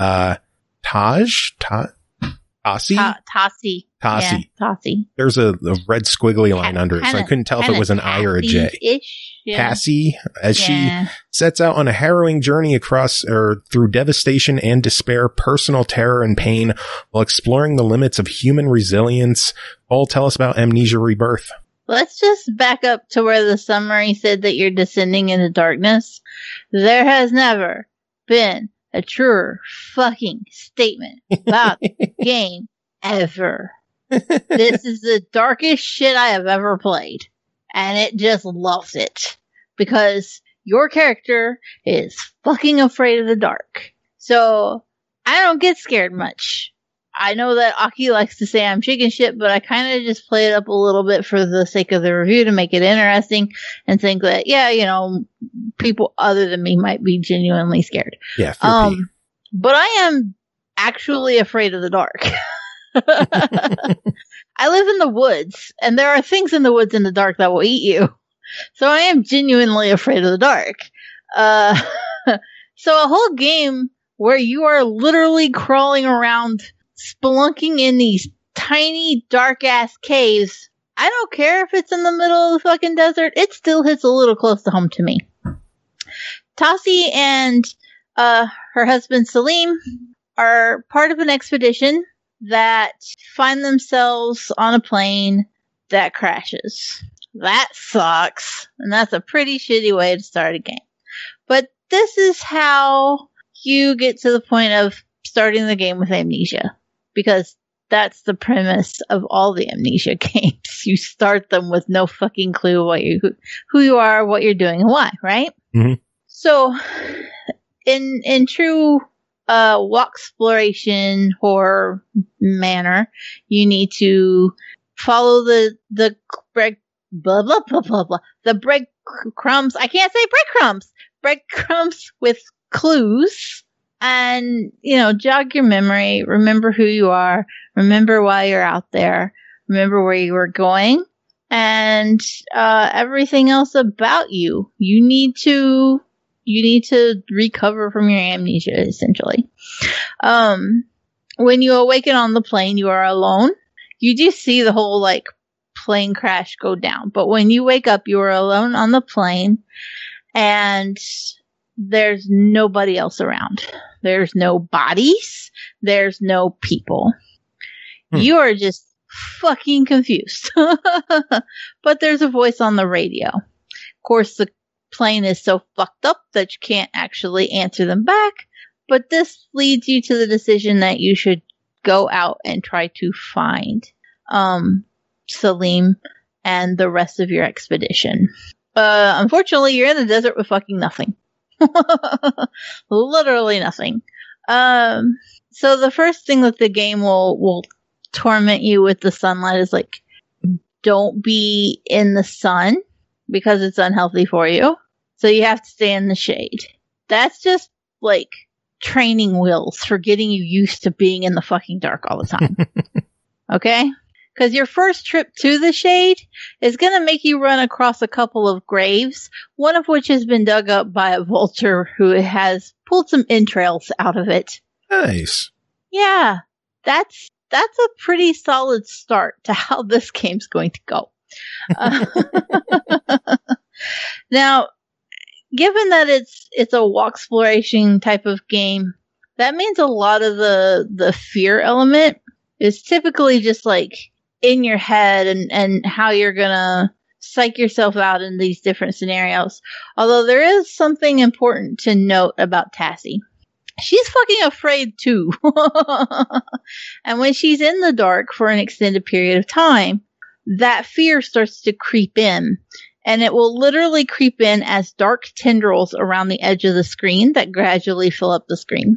Tassi? Yeah, Tassi. There's a red squiggly line under it, so I couldn't tell if it was an I or a J. Yeah. Tassi, as she sets out on a harrowing journey through devastation and despair, personal terror and pain, while exploring the limits of human resilience. Paul, tell us about Amnesia Rebirth. Let's just back up to where the summary said that you're descending into darkness. There has never been a truer fucking statement about the game ever. This is the darkest shit I have ever played. And it just loves it. Because your character is fucking afraid of the dark. So, I don't get scared much. I know that Aki likes to say I'm chicken shit, but I kind of just play it up a little bit for the sake of the review to make it interesting and think that, yeah, you know, people other than me might be genuinely scared. Yeah, but I am actually afraid of the dark. I live in the woods, and there are things in the woods in the dark that will eat you. So I am genuinely afraid of the dark. So a whole game where you are literally crawling around, spelunking in these tiny, dark-ass caves. I don't care if it's in the middle of the fucking desert. It still hits a little close to home to me. Tassi and her husband Salim are part of an expedition that find themselves on a plane that crashes. That sucks. And that's a pretty shitty way to start a game. But this is how you get to the point of starting the game with Amnesia. Because that's the premise of all the Amnesia games. You start them with no fucking clue who you are, what you're doing, and why, right? Mm-hmm. So, in true walk exploration horror manner, you need to follow the bread blah blah blah blah blah the breadcrumbs. I can't say breadcrumbs. Breadcrumbs with clues, and jog your memory. Remember who you are. Remember why you're out there. Remember where you were going, and everything else about you. You need to recover from your amnesia, essentially. When you awaken on the plane, you are alone. You do see the whole, plane crash go down. But when you wake up, you are alone on the plane, and there's nobody else around. There's no bodies. There's no people. You are just fucking confused. But there's a voice on the radio. Of course, the plane is so fucked up that you can't actually answer them back, but this leads you to the decision that you should go out and try to find Salim and the rest of your expedition. Unfortunately, you're in the desert with fucking nothing. Literally nothing. So the first thing that the game will torment you with the sunlight is don't be in the sun because it's unhealthy for you. So you have to stay in the shade. That's just training wheels for getting you used to being in the fucking dark all the time. Okay? Because your first trip to the Shade is going to make you run across a couple of graves, one of which has been dug up by a vulture who has pulled some entrails out of it. Nice. Yeah, that's a pretty solid start to how this game's going to go. Now, given that it's a walk exploration type of game, that means a lot of the fear element is typically just like in your head and how you're gonna psych yourself out in these different scenarios. Although there is something important to note about Tassie. She's fucking afraid too. And when she's in the dark for an extended period of time, that fear starts to creep in. And it will literally creep in as dark tendrils around the edge of the screen that gradually fill up the screen.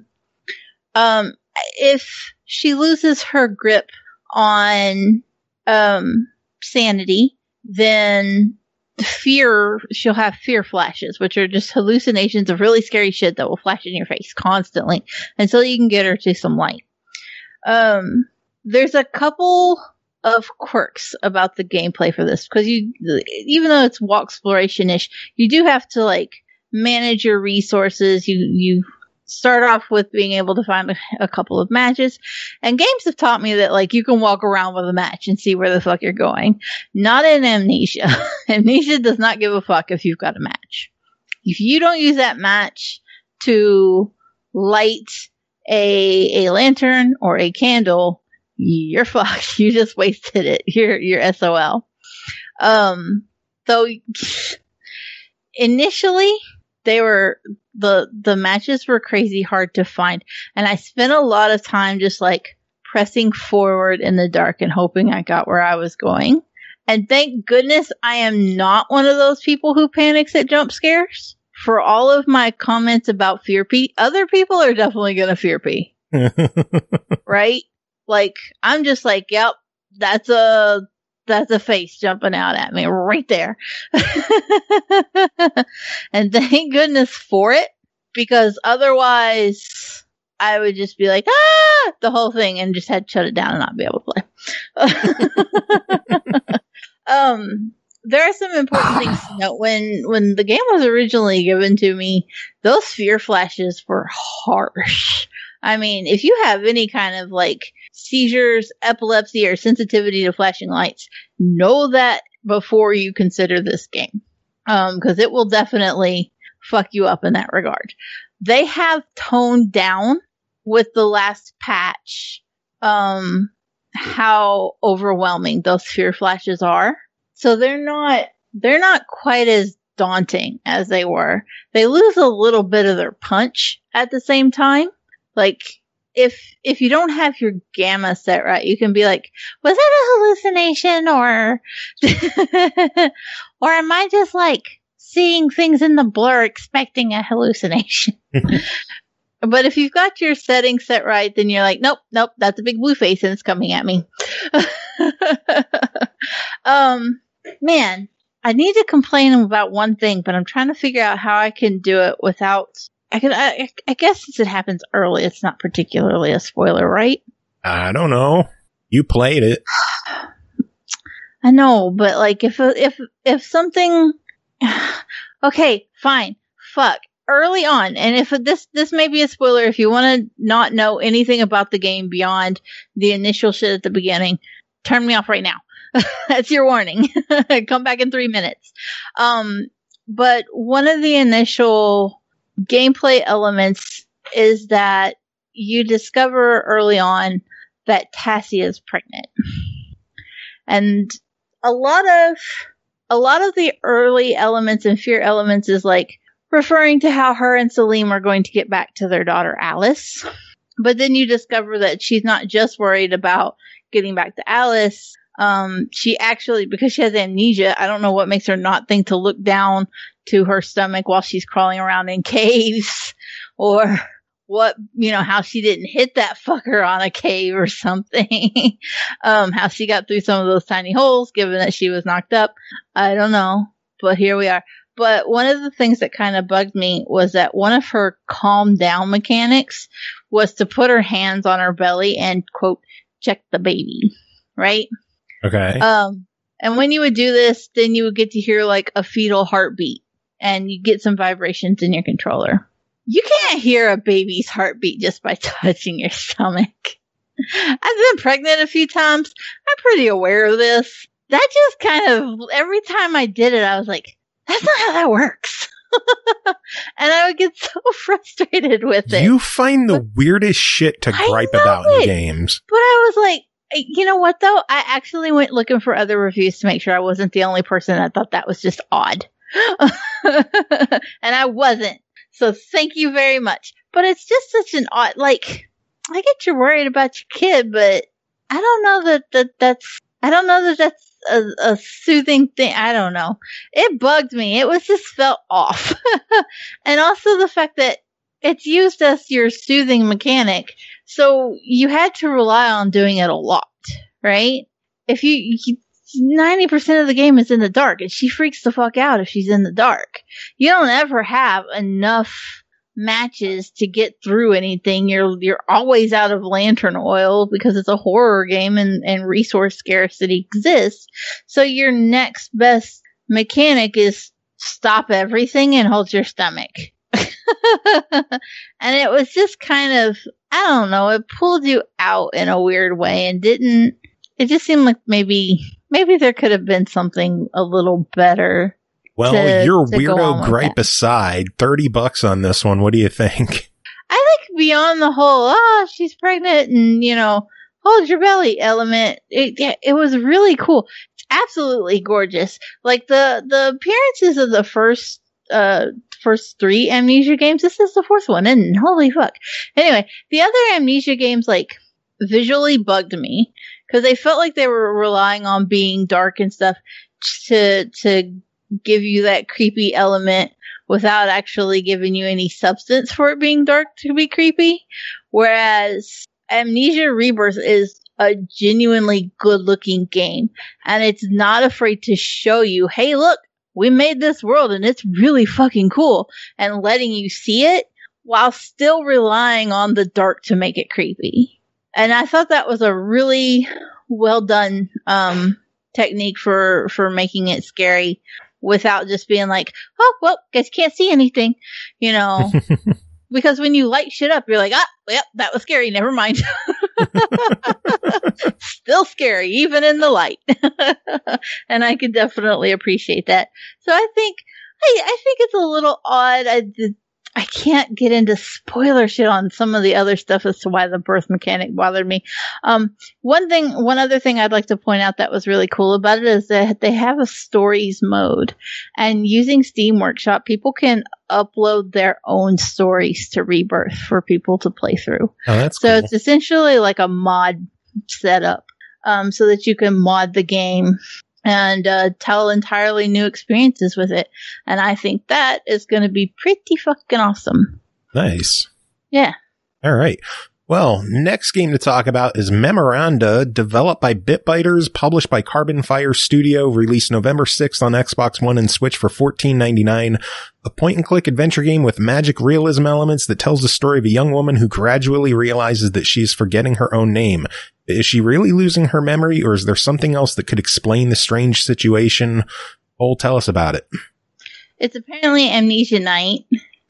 If she loses her grip on sanity, then she'll have fear flashes, which are just hallucinations of really scary shit that will flash in your face constantly until you can get her to some light. There's a couple of quirks about the gameplay for this, because even though it's walk exploration-ish, you do have to like manage your resources. You start off with being able to find a couple of matches, and games have taught me that like you can walk around with a match and see where the fuck you're going. Not in Amnesia. Amnesia does not give a fuck if you've got a match. If you don't use that match to light a lantern or a candle, you're fucked. You just wasted it. You're SOL. Though initially the matches were crazy hard to find, and I spent a lot of time just like pressing forward in the dark and hoping I got where I was going. And thank goodness I am not one of those people who panics at jump scares. For all of my comments about fear pee, other people are definitely gonna fear pee. Right? Like, I'm just like, yep, that's a face jumping out at me right there. And thank goodness for it, because otherwise I would just be like, the whole thing, and just had to shut it down and not be able to play. There are some important things to note. When the game was originally given to me, those fear flashes were harsh. I mean, if you have any kind of like seizures, epilepsy, or sensitivity to flashing lights, know that before you consider this game. Because it will definitely fuck you up in that regard. They have toned down with the last patch how overwhelming those fear flashes are. So they're not quite as daunting as they were. They lose a little bit of their punch at the same time. Like, if you don't have your gamma set right, you can be like, was that a hallucination, or or am I just like seeing things in the blur expecting a hallucination? But if you've got your settings set right, then you're like, nope, that's a big blue face and it's coming at me. Man, I need to complain about one thing, but I'm trying to figure out how I can do it without... I guess since it happens early, it's not particularly a spoiler, right? I don't know. You played it. I know, but like if something... Okay, fine. Fuck. Early on, and if this may be a spoiler, if you want to not know anything about the game beyond the initial shit at the beginning, turn me off right now. That's your warning. Come back in 3 minutes. But one of the initial gameplay elements is that you discover early on that Tassie is pregnant. And a lot of the early elements and fear elements is like referring to how her and Salim are going to get back to their daughter Alice. But then you discover that she's not just worried about getting back to Alice. She actually, because she has amnesia, I don't know what makes her not think to look down to her stomach while she's crawling around in caves, or what, how she didn't hit that fucker on a cave or something. How she got through some of those tiny holes, given that she was knocked up. I don't know, but here we are. But one of the things that kind of bugged me was that one of her calm down mechanics was to put her hands on her belly and, quote, check the baby, right? Okay. And when you would do this, then you would get to hear like a fetal heartbeat and you get some vibrations in your controller. You can't hear a baby's heartbeat just by touching your stomach. I've been pregnant a few times. I'm pretty aware of this. That just kind of, every time I did it, I was like, that's not how that works. And I would get so frustrated with it. You find the weirdest shit to gripe about in games. But I was like, you know what though? I actually went looking for other reviews to make sure I wasn't the only person that thought that was just odd. And I wasn't. So thank you very much. But it's just such an odd, like, I get you're worried about your kid, but I don't know that's a soothing thing. I don't know. It bugged me. It was just felt off. And also the fact that it's used as your soothing mechanic. So you had to rely on doing it a lot, right? If you 90% of the game is in the dark and she freaks the fuck out if she's in the dark. You don't ever have enough matches to get through anything. You're always out of lantern oil because it's a horror game and resource scarcity exists. So your next best mechanic is stop everything and hold your stomach. And it was just kind of, I don't know, it pulled you out in a weird way and it just seemed like maybe there could have been something a little better. Well, your weirdo gripe aside, $30 on this one. What do you think? I like beyond the whole, she's pregnant and, hold your belly element. It was really cool. It's absolutely gorgeous. Like the appearances of the first three Amnesia games. This is the fourth one, and holy fuck. Anyway, the other Amnesia games, like, visually bugged me because they felt like they were relying on being dark and stuff to give you that creepy element without actually giving you any substance for it being dark to be creepy. Whereas Amnesia Rebirth is a genuinely good looking game and it's not afraid to show you, hey, look, we made this world and it's really fucking cool, and letting you see it while still relying on the dark to make it creepy. And I thought that was a really well done technique for making it scary without just being like, oh, well, guess you can't see anything, because when you light shit up, you're like, yep, that was scary. Never mind. Still scary, even in the light. And I could definitely appreciate that. So I think it's a little odd. I can't get into spoiler shit on some of the other stuff as to why the birth mechanic bothered me. One other thing I'd like to point out that was really cool about it is that they have a stories mode, and using Steam Workshop, people can upload their own stories to Rebirth for people to play through. Oh, that's so cool. It's essentially like a mod setup, so that you can mod the game and tell entirely new experiences with it. And I think that is going to be pretty fucking awesome. Nice. Yeah. All right. Well, next game to talk about is Memoranda, developed by Bitbiters, published by Carbon Fire Studio, released November 6th on Xbox One and Switch for $14.99. A point-and-click adventure game with magic realism elements that tells the story of a young woman who gradually realizes that she is forgetting her own name. Is she really losing her memory, or is there something else that could explain the strange situation? Cole, tell us about it. It's apparently Amnesia Night.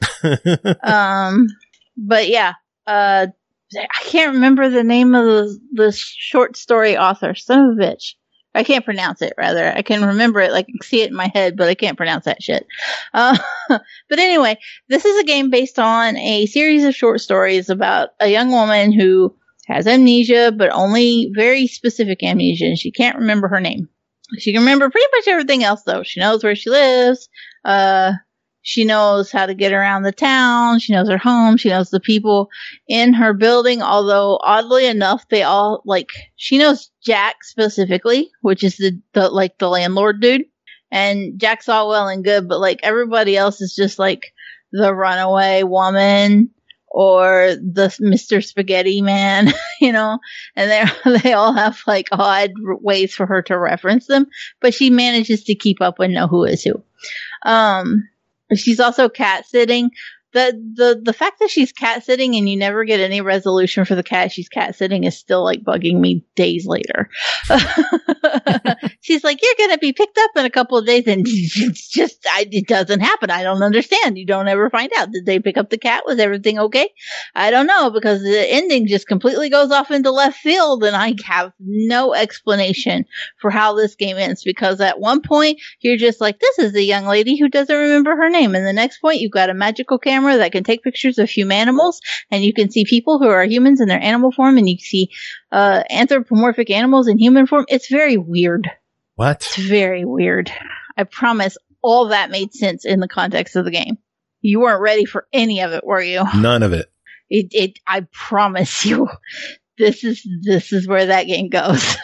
But yeah, I can't remember the name of the short story author. Son of a bitch. I can't pronounce it, rather. I can remember it, like I can see it in my head, but I can't pronounce that shit. But anyway, this is a game based on a series of short stories about a young woman who has amnesia, but only very specific amnesia, and she can't remember her name. She can remember pretty much everything else, though. She knows where she lives. She knows how to get around the town. She knows her home. She knows the people in her building, although oddly enough, they all, like, she knows Jack specifically, which is the landlord dude. And Jack's all well and good, but, like, everybody else is just, like, the runaway woman or the Mr. Spaghetti Man, you know, and they all have like odd ways for her to reference them, but she manages to keep up and know who is who. She's also cat sitting. The fact that she's cat sitting and you never get any resolution for the cat she's cat sitting is still like bugging me days later. She's like, you're going to be picked up in a couple of days, and it doesn't happen. I don't understand. You don't ever find out. Did they pick up the cat? Was everything okay? I don't know, because the ending just completely goes off into left field, and I have no explanation for how this game ends, because at one point you're just like, this is a young lady who doesn't remember her name, and the next point you've got a magical camera that can take pictures of humanimals, and you can see people who are humans in their animal form, and you see anthropomorphic animals in human form. It's very weird. What? It's very weird. I promise all that made sense in the context of the game. You weren't ready for any of it, were you? None of it. I promise you, this is where that game goes.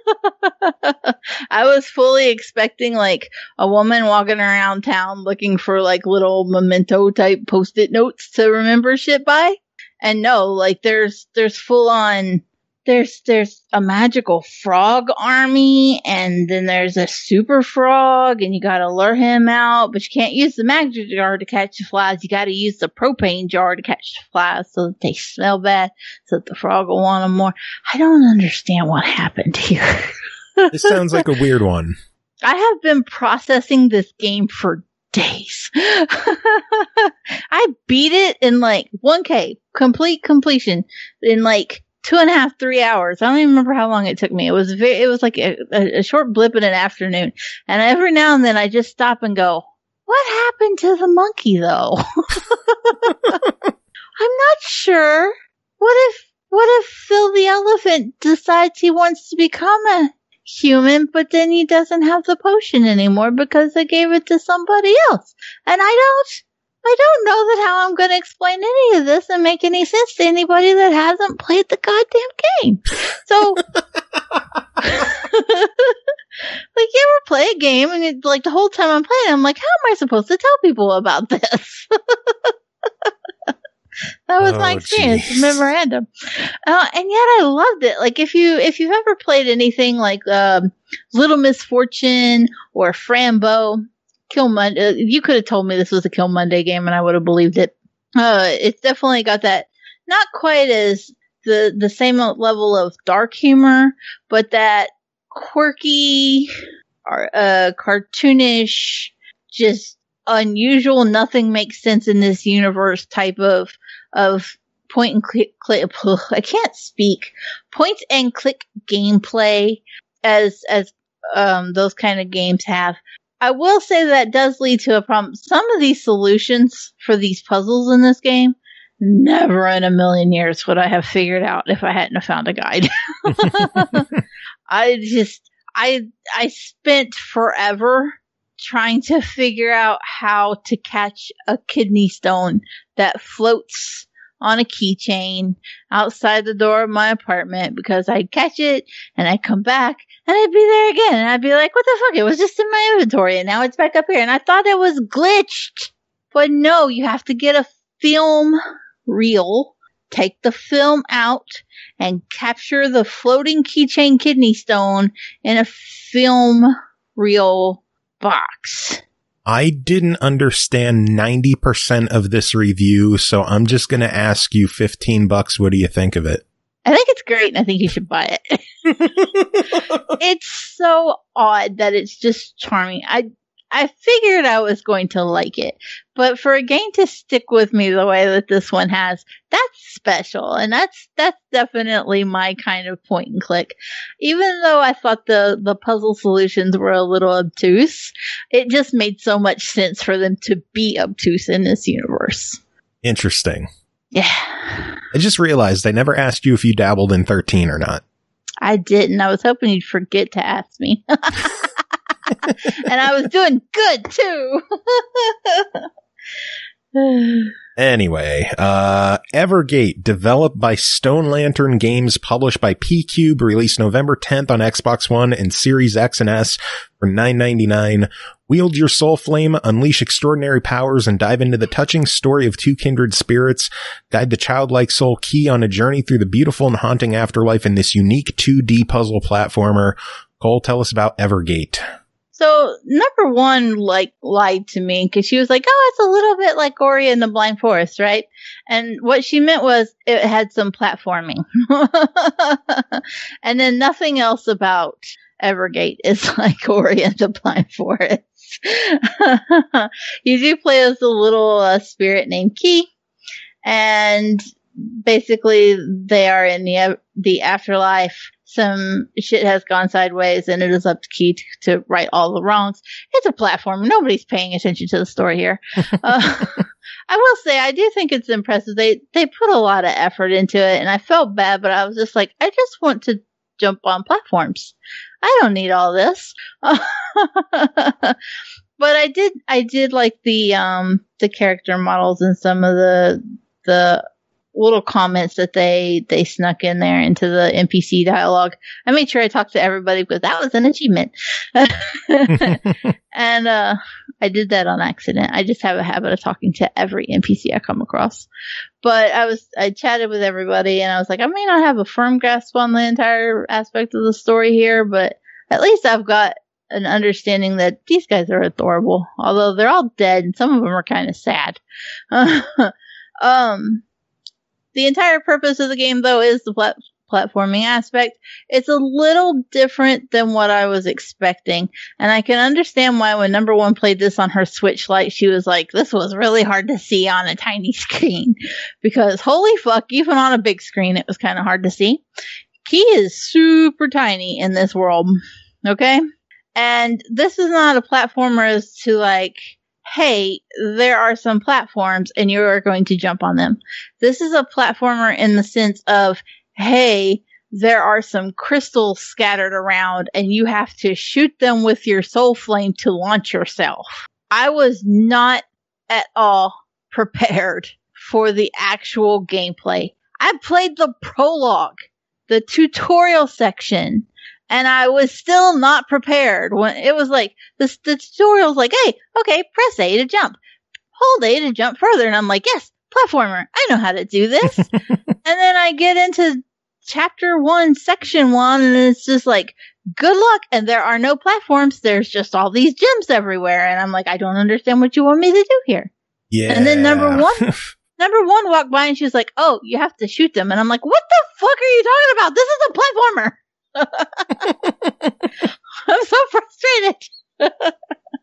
I was fully expecting like a woman walking around town looking for like little memento type post-it notes to remember shit by. And no, like there's full on, there's a magical frog army, and then there's a super frog, and you gotta lure him out, but you can't use the magic jar to catch the flies. You gotta use the propane jar to catch the flies so that they smell bad, so that the frog will want them more. I don't understand what happened here. This sounds like a weird one. I have been processing this game for days. I beat it in like 1K, complete completion, in like 2.5, 3 hours. I don't even remember how long it took me. It was like a short blip in an afternoon. And every now and then I just stop and go, what happened to the monkey though? I'm not sure. What if Phil the elephant decides he wants to become a human, but then he doesn't have the potion anymore because they gave it to somebody else? And I don't know that how I'm going to explain any of this and make any sense to anybody that hasn't played the goddamn game. So, like, you ever play a game and it's like the whole time I'm playing, I'm like, how am I supposed to tell people about this? That was my experience. Geez. Memorandum. And yet I loved it. Like, if you've ever played anything like Little Misfortune or Frambo, Kill Monday, you could have told me this was a Kill Monday game and I would have believed it. It's definitely got that, not quite as the same level of dark humor, but that quirky, cartoonish, just unusual, nothing makes sense in this universe type of point and click, I can't speak, point and click gameplay as those kind of games have. I will say that does lead to a problem. Some of these solutions for these puzzles in this game, never in a million years would I have figured out if I hadn't have found a guide. I spent forever trying to figure out how to catch a kidney stone that floats on a keychain outside the door of my apartment, because I'd catch it and I'd come back and I'd be there again and I'd be like, what the fuck? It was just in my inventory and now it's back up here. And I thought it was glitched, but no, you have to get a film reel, take the film out and capture the floating keychain kidney stone in a film reel box. I didn't understand 90% of this review, so I'm just going to ask you $15. What do you think of it? I think it's great, and I think you should buy it. It's so odd that it's just charming. I figured I was going to like it, but for a game to stick with me the way that this one has, that's special, and that's definitely my kind of point and click. Even though I thought the puzzle solutions were a little obtuse, it just made so much sense for them to be obtuse in this universe. Interesting. Yeah. I just realized I never asked you if you dabbled in 13 or not. I didn't. I was hoping you'd forget to ask me. And I was doing good too. Anyway, Evergate, developed by Stone Lantern Games, published by P-Cube, released November 10th on Xbox One and Series X and S for $9.99, Wield your soul flame, unleash extraordinary powers, and dive into the touching story of two kindred spirits. Guide the childlike soul Key on a journey through the beautiful and haunting afterlife in this unique 2D puzzle platformer. Cole, tell us about Evergate. So, number one, lied to me because she was like, oh, it's a little bit like Ori and the Blind Forest, right? And what she meant was it had some platforming. And then nothing else about Evergate is like Ori and the Blind Forest. You do play as a little spirit named Key, and basically they are in the afterlife. Some shit has gone sideways, and it is up to Key to right all the wrongs. It's a platform. Nobody's paying attention to the story here. I will say, I do think it's impressive. They put a lot of effort into it, and I felt bad, but I was just like, I just want to jump on platforms. I don't need all this. But I did like the character models and some of the little comments that they snuck in there into the NPC dialogue. I made sure I talked to everybody because that was an achievement. And I did that on accident. I just have a habit of talking to every NPC I come across. But I chatted with everybody, and I was like, I may not have a firm grasp on the entire aspect of the story here, but at least I've got an understanding that these guys are adorable. Although they're all dead, and some of them are kind of sad. The entire purpose of the game, though, is the platforming aspect. It's a little different than what I was expecting. And I can understand why when number one played this on her Switch Lite, she was like, this was really hard to see on a tiny screen. Because holy fuck, even on a big screen, it was kind of hard to see. Key is super tiny in this world. Okay? And this is not a platformer as to like, hey, there are some platforms and you are going to jump on them. This is a platformer in the sense of, hey, there are some crystals scattered around and you have to shoot them with your soul flame to launch yourself. I was not at all prepared for the actual gameplay. I played the prologue, the tutorial section, and I was still not prepared when it was like, the tutorial's like, hey, okay, press A to jump. Hold A to jump further. And I'm like, yes, platformer. I know how to do this. And then I get into chapter 1, section 1, and it's just like, good luck. And there are no platforms. There's just all these gems everywhere. And I'm like, I don't understand what you want me to do here. Yeah. And then number one walked by and she was like, oh, you have to shoot them. And I'm like, what the fuck are you talking about? This is a platformer. I'm so frustrated.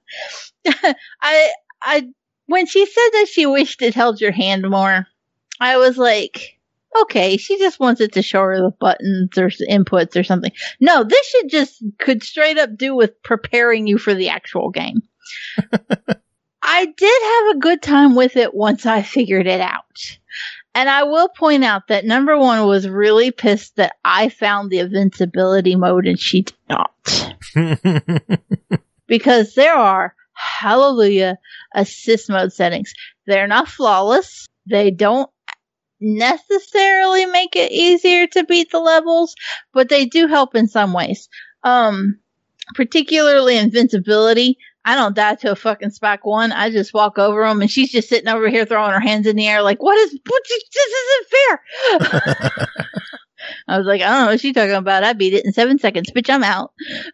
I when she said that she wished it held your hand more, I was like, okay, she just wants it to show her the buttons or inputs or something. No, this could straight up do with preparing you for the actual game. I did have a good time with it once I figured it out. And I will point out that number one was really pissed that I found the invincibility mode and she did not. Because there are, hallelujah, assist mode settings. They're not flawless. They don't necessarily make it easier to beat the levels, but they do help in some ways. Particularly invincibility. I don't die to a fucking Spike 1. I just walk over them and she's just sitting over here throwing her hands in the air like, this isn't fair. I was like, I don't know what she's talking about. I beat it in 7 seconds. Bitch, I'm out.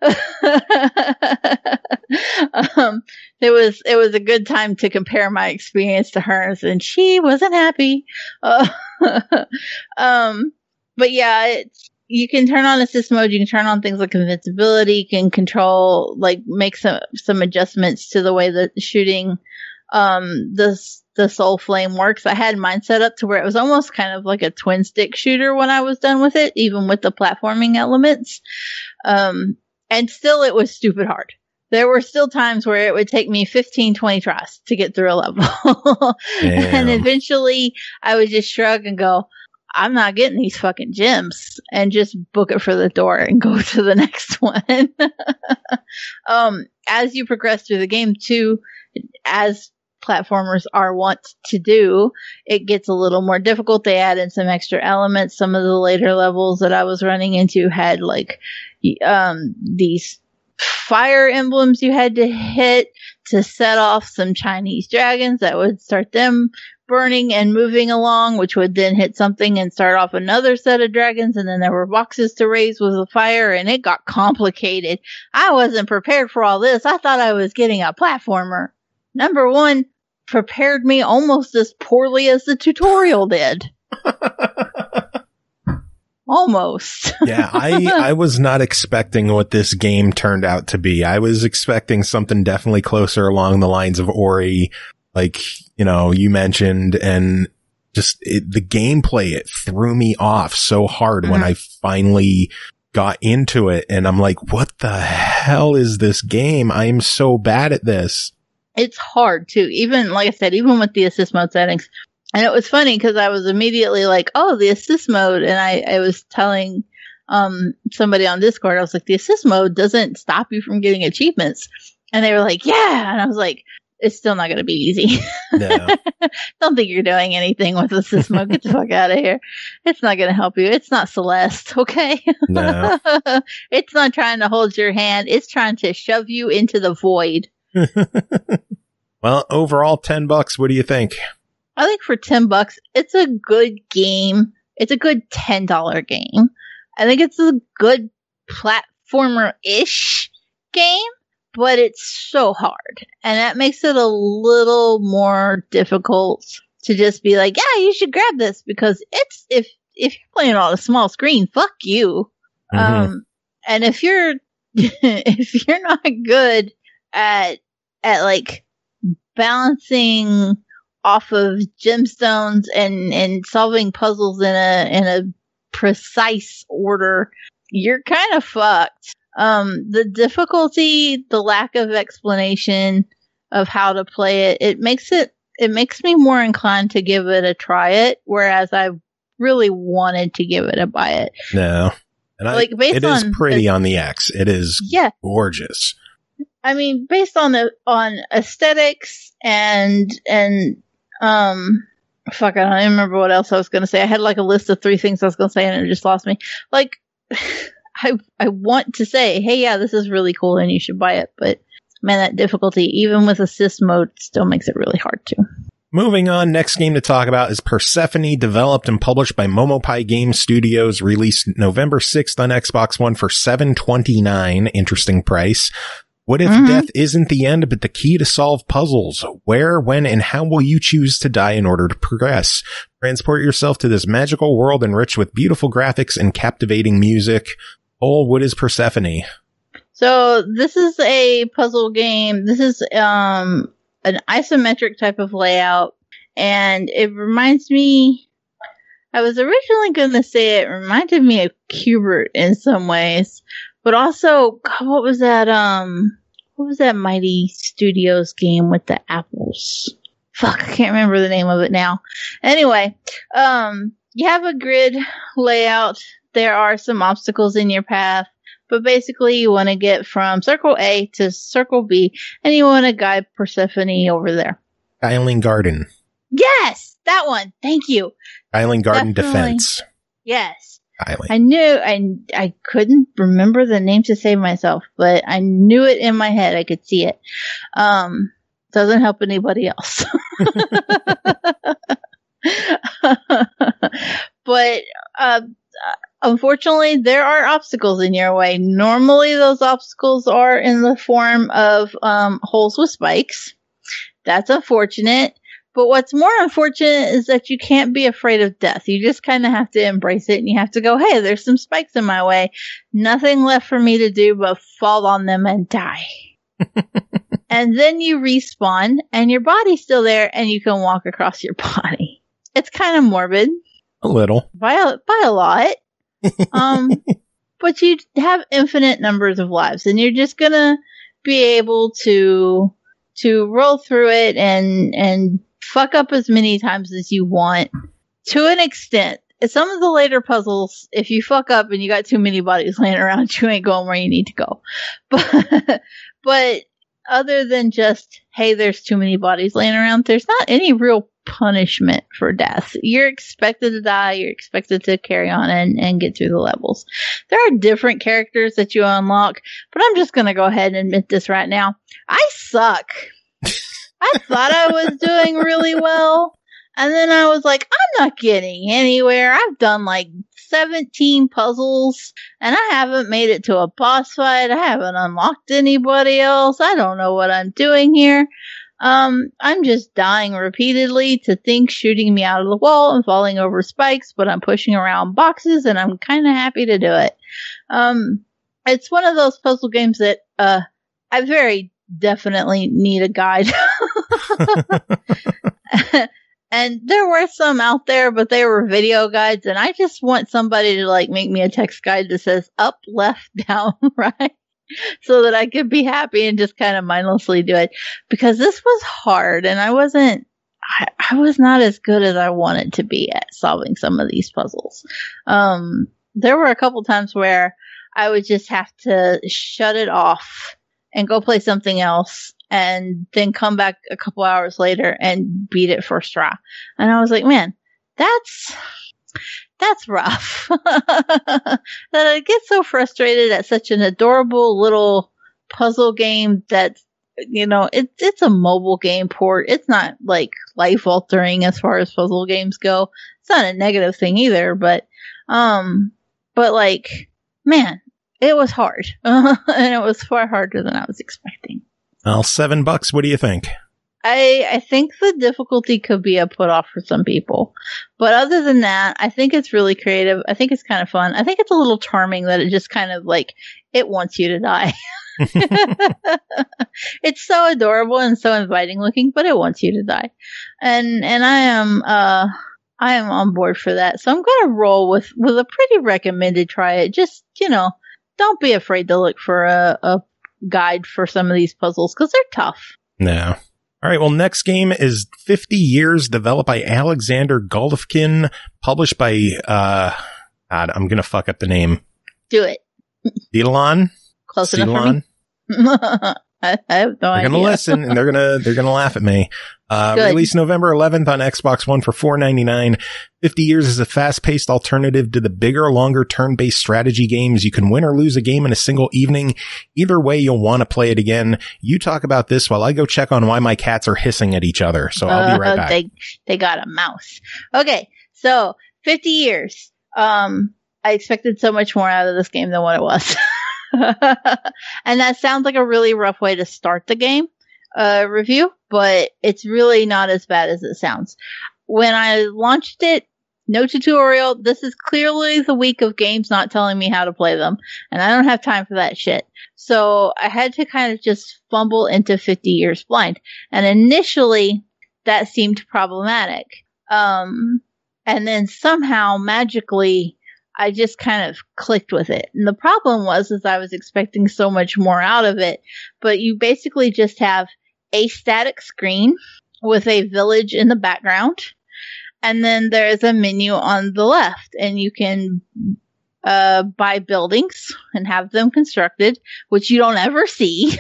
It was a good time to compare my experience to hers and she wasn't happy. But yeah, you can turn on assist mode. You can turn on things like invincibility. You can control, make some adjustments to the way that shooting, the soul flame works. I had mine set up to where it was almost kind of like a twin stick shooter when I was done with it, even with the platforming elements. And still it was stupid hard. There were still times where it would take me 15, 20 tries to get through a level. And eventually I would just shrug and go, I'm not getting these fucking gems, and just book it for the door and go to the next one. As you progress through the game too, as platformers are wont to do, it gets a little more difficult. They add in some extra elements. Some of the later levels that I was running into had these fire emblems you had to hit to set off some Chinese dragons that would start them burning and moving along, which would then hit something and start off another set of dragons. And then there were boxes to raise with the fire, and it got complicated. I wasn't prepared for all this. I thought I was getting a platformer. Number one prepared me almost as poorly as the tutorial did. Almost. Yeah, I was not expecting what this game turned out to be. I was expecting something definitely closer along the lines of Ori, like, you know, you mentioned, and just the gameplay, it threw me off so hard when I finally got into it, and I'm like, what the hell is this game? I am so bad at this. It's hard too. Even, like I said, even with the assist mode settings. And it was funny because I was immediately like, oh, the assist mode. And I was telling somebody on Discord, I was like, the assist mode doesn't stop you from getting achievements. And they were like, yeah. And I was like, it's still not going to be easy. No. Don't think you're doing anything with assist mode. Get the fuck out of here. It's not going to help you. It's not Celeste, okay? No. It's not trying to hold your hand. It's trying to shove you into the void. Well, overall, $10. What do you think? I think for $10, it's a good game. It's a good $10 game. I think it's a good platformer-ish game, but it's so hard. And that makes it a little more difficult to just be like, yeah, you should grab this, because it's, if you're playing on a small screen, fuck you. Mm-hmm. And if you're, if you're not good at like balancing off of gemstones and solving puzzles in a precise order, you're kind of fucked. The difficulty, the lack of explanation of how to play it, it makes me more inclined to give it a try it, whereas I really wanted to give it a buy it. No. And like, it is pretty on the X. It is gorgeous. I mean, based on aesthetics and fuck, I don't even remember what else I was going to say. I had like a list of 3 things I was going to say and it just lost me. Like, I want to say, hey, yeah, this is really cool and you should buy it. But man, that difficulty, even with assist mode, still makes it really hard too. Moving on, next game to talk about is Persephone, developed and published by Momopai Game Studios, released November 6th on Xbox One for $7.29. Interesting price. What if death isn't the end, but the key to solve puzzles? Where, when, and how will you choose to die in order to progress? Transport yourself to this magical world enriched with beautiful graphics and captivating music. Oh, what is Persephone? So this is a puzzle game. This is an isometric type of layout, and it reminds me, I was originally going to say it reminded me of Q*bert in some ways. But also, God, what was that Mighty Studios game with the apples? Fuck, I can't remember the name of it now. Anyway, you have a grid layout. There are some obstacles in your path, but basically you want to get from circle A to circle B, and you want to guide Persephone over there. Island Garden. Yes, that one. Thank you. Island Garden Defense. Yes. Island. I knew I couldn't remember the name to save myself, but I knew it in my head. I could see it. Doesn't help anybody else. But unfortunately, there are obstacles in your way. Normally, those obstacles are in the form of holes with spikes. That's unfortunate. But what's more unfortunate is that you can't be afraid of death. You just kind of have to embrace it, and you have to go, hey, there's some spikes in my way. Nothing left for me to do but fall on them and die. And then you respawn, and your body's still there, and you can walk across your body. It's kind of morbid. A little. By a lot. But you have infinite numbers of lives, and you're just gonna be able to roll through it and fuck up as many times as you want, to an extent. Some of the later puzzles, if you fuck up and you got too many bodies laying around, you ain't going where you need to go. But other than just, hey, there's too many bodies laying around, there's not any real punishment for death. You're expected to die. You're expected to carry on and get through the levels. There are different characters that you unlock, but I'm just going to go ahead and admit this right now. I suck. I thought I was doing really well. And then I was like, I'm not getting anywhere. I've done like 17 puzzles and I haven't made it to a boss fight. I haven't unlocked anybody else. I don't know what I'm doing here. I'm just dying repeatedly to things shooting me out of the wall and falling over spikes, but I'm pushing around boxes and I'm kind of happy to do it. It's one of those puzzle games that, I very definitely need a guide. And there were some out there, but they were video guides, and I just want somebody to like make me a text guide that says up, left, down, right, so that I could be happy and just kind of mindlessly do it. Because this was hard, and I was not as good as I wanted to be at solving some of these puzzles. There were a couple times where I would just have to shut it off and go play something else, and then come back a couple hours later and beat it first try. And I was like, man, that's rough. That I get so frustrated at such an adorable little puzzle game that's, you know, it's a mobile game port. It's not like life altering as far as puzzle games go. It's not a negative thing either, but like, man, it was hard. And it was far harder than I was expecting. Well, $7. What do you think? I think the difficulty could be a put off for some people. But other than that, I think it's really creative. I think it's kind of fun. I think it's a little charming that it just kind of like, it wants you to die. It's so adorable and so inviting looking, but it wants you to die. And I am on board for that. So I'm going to roll with a pretty recommended try it. Just, you know, don't be afraid to look for a guide for some of these puzzles because they're tough. No. All right. Well, next game is 50 Years, developed by Alexander Golovkin, published by, God, I'm going to fuck up the name. Do it. Elon? Close enough for me? I have no idea. They're going to listen and they're going to laugh at me. Released November 11th on Xbox One for $4.99. 50 Years is a fast-paced alternative to the bigger, longer turn-based strategy games. You can win or lose a game in a single evening. Either way, you'll want to play it again. You talk about this while I go check on why my cats are hissing at each other. So I'll be right back. They got a mouse. Okay, so 50 Years. I expected so much more out of this game than what it was. And that sounds like a really rough way to start the game review, but it's really not as bad as it sounds. When I launched it, no tutorial. This is clearly the week of games not telling me how to play them, and I don't have time for that shit. So I had to kind of just fumble into 50 Years blind. And initially, that seemed problematic. And then somehow, magically, I just kind of clicked with it. And the problem was I was expecting so much more out of it, but you basically just have a static screen with a village in the background. And then there's a menu on the left, and you can buy buildings and have them constructed, which you don't ever see.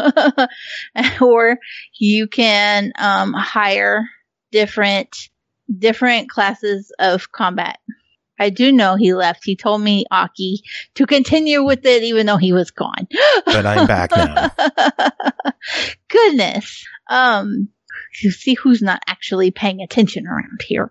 Or you can hire different classes of combat. I do know he left. He told me, Aki, to continue with it even though he was gone. But I'm back now. Goodness. You see who's not actually paying attention around here.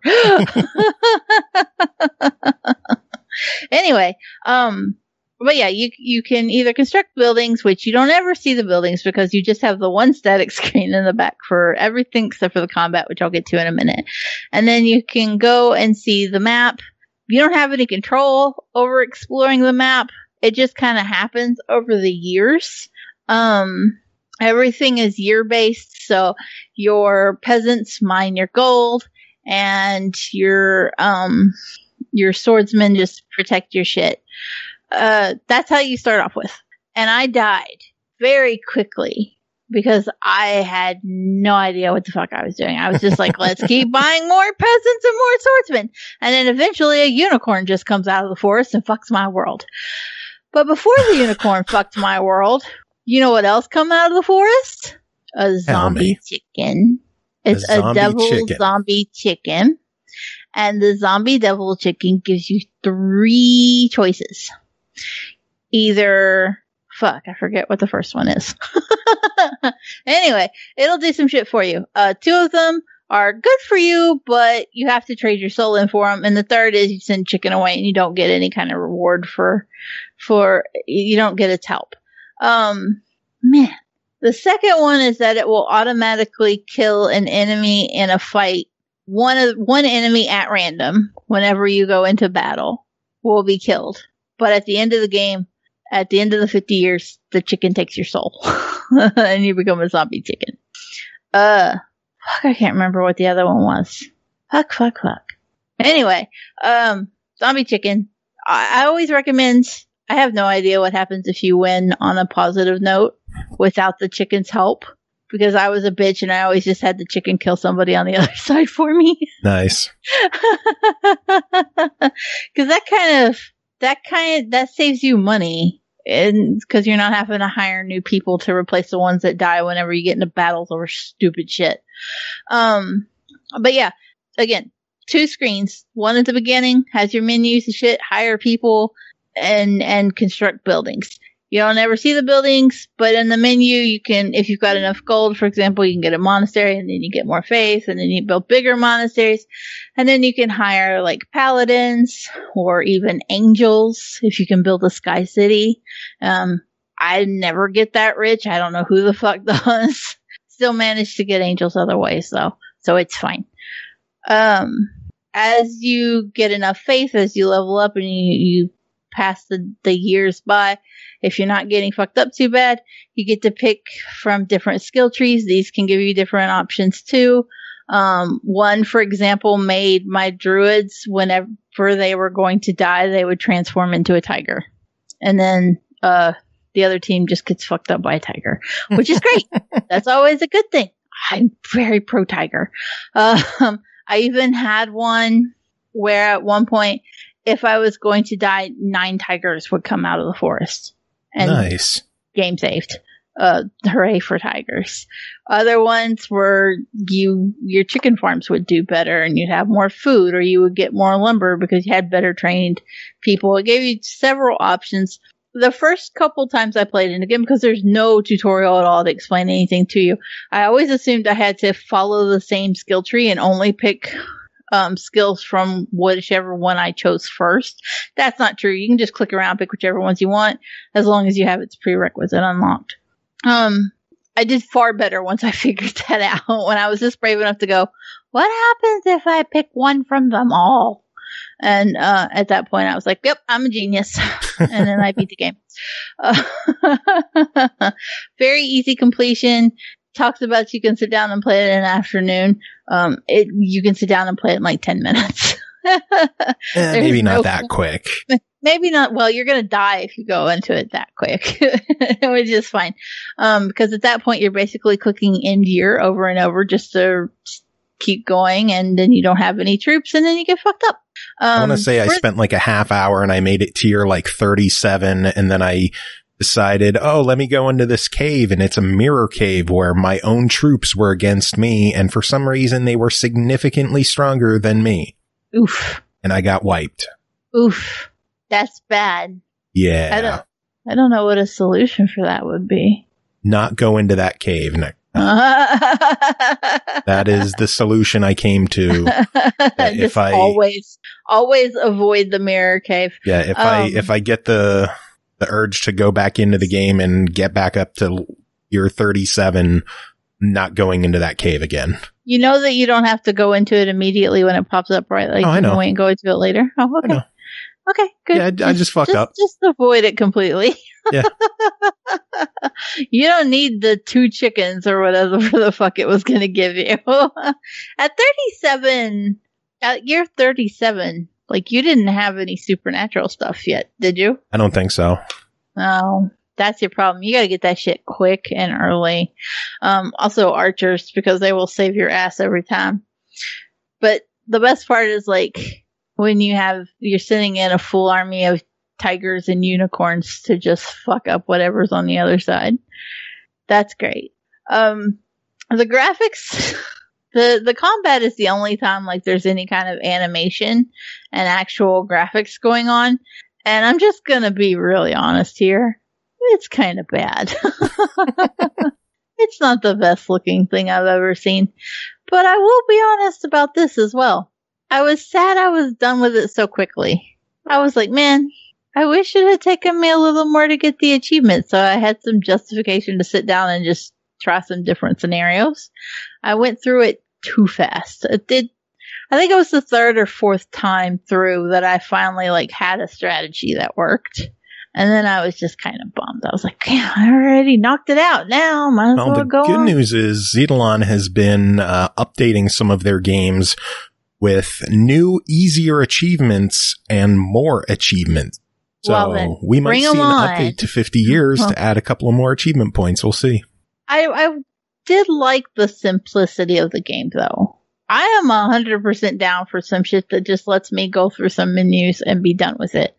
Anyway, but yeah, you can either construct buildings, which you don't ever see the buildings because you just have the one static screen in the back for everything except for the combat, which I'll get to in a minute. And then you can go and see the map. You don't have any control over exploring the map. It just kind of happens over the years. Everything is year-based, so your peasants mine your gold, and your swordsmen just protect your shit. That's how you start off with. And I died very quickly because I had no idea what the fuck I was doing. I was just like, let's keep buying more peasants and more swordsmen. And then eventually a unicorn just comes out of the forest and fucks my world. But before the unicorn fucked my world, you know what else come out of the forest? A zombie chicken. It's a devil zombie chicken. And the zombie devil chicken gives you 3 choices. Either, I forget what the first one is. Anyway, it'll do some shit for you. 2 of them are good for you, but you have to trade your soul in for them. And the third is you send chicken away and you don't get any kind of reward for you don't get its help. Man. The second one is that it will automatically kill an enemy in a fight. One enemy at random, whenever you go into battle, will be killed. But at the end of the game, at the end of the 50 years, the chicken takes your soul. And you become a zombie chicken. I can't remember what the other one was. Fuck. Anyway, zombie chicken. I always recommend, I have no idea what happens if you win on a positive note without the chicken's help. Because I was a bitch and I always just had the chicken kill somebody on the other side for me. Nice. Because that saves you money, and because you're not having to hire new people to replace the ones that die whenever you get into battles over stupid shit. But yeah, again, 2 screens. One at the beginning has your menus and shit, hire people, and construct buildings. You don't ever see the buildings, but in the menu, you can, if you've got enough gold, for example, you can get a monastery, and then you get more faith, and then you build bigger monasteries, and then you can hire like paladins or even angels if you can build a sky city. I never get that rich. I don't know who the fuck does. Still manage to get angels other ways though, so it's fine. As you get enough faith, as you level up and you pass the years by, if you're not getting fucked up too bad, you get to pick from different skill trees. These can give you different options too. One, for example, made my druids, whenever they were going to die, they would transform into a tiger. And then the other team just gets fucked up by a tiger, which is great. That's always a good thing. I'm very pro tiger. I even had one where at one point, if I was going to die, 9 tigers would come out of the forest. And nice. Game saved. Hooray for tigers. Other ones were your chicken farms would do better and you'd have more food, or you would get more lumber because you had better trained people. It gave you several options. The first couple times I played it, again, because there's no tutorial at all to explain anything to you, I always assumed I had to follow the same skill tree and only pick skills from whichever one I chose first. That's not true. You can just click around, pick whichever ones you want, as long as you have its prerequisite unlocked. I did far better once I figured that out, when I was just brave enough to go, what happens if I pick one from them all? And at that point I was like, yep, I'm a genius. And then I beat the game. Very easy completion. Talks about you can sit down and play it in an afternoon. You can sit down and play it in like 10 minutes. Maybe not that quick. Maybe not. Well, you're going to die if you go into it that quick, which is fine. Because at that point, you're basically clicking end year over and over just to keep going, and then you don't have any troops, and then you get fucked up. I want to say I spent like a half hour and I made it tier like 37, and then I decided, let me go into this cave, and it's a mirror cave where my own troops were against me, and for some reason they were significantly stronger than me. Oof. And I got wiped. Oof. That's bad. Yeah. I don't know what a solution for that would be. Not go into that cave. No. That is the solution I came to. If I always avoid the mirror cave. Yeah, if I get the urge to go back into the game and get back up to year 37, not going into that cave again. You know that you don't have to go into it immediately when it pops up, right? Like, I know. You can wait and go into it later. Oh, okay. Okay, good. Yeah, I just fucked up. Just avoid it completely. Yeah. You don't need the 2 chickens or whatever the fuck it was going to give you. At year 37, like, you didn't have any supernatural stuff yet, did you? I don't think so. Oh, that's your problem. You got to get that shit quick and early. Also archers, because they will save your ass every time. But the best part is, like, when you're sitting in a full army of tigers and unicorns to just fuck up whatever's on the other side. That's great. The graphics The combat is the only time like there's any kind of animation and actual graphics going on. And I'm just gonna be really honest here. It's kind of bad. It's not the best looking thing I've ever seen. But I will be honest about this as well. I was sad I was done with it so quickly. I was like, man, I wish it had taken me a little more to get the achievement, so I had some justification to sit down and just try some different scenarios. I went through it too fast. I think it was the third or fourth time through that I finally like had a strategy that worked. And then I was just kind of bummed. I was like, yeah, I already knocked it out. Now might as well go on. The good news is Eidolon has been updating some of their games with new, easier achievements and more achievements. So we might see an update to 50 years to add a couple of more achievement points. We'll see. I did like the simplicity of the game, though. I am 100% down for some shit that just lets me go through some menus and be done with it.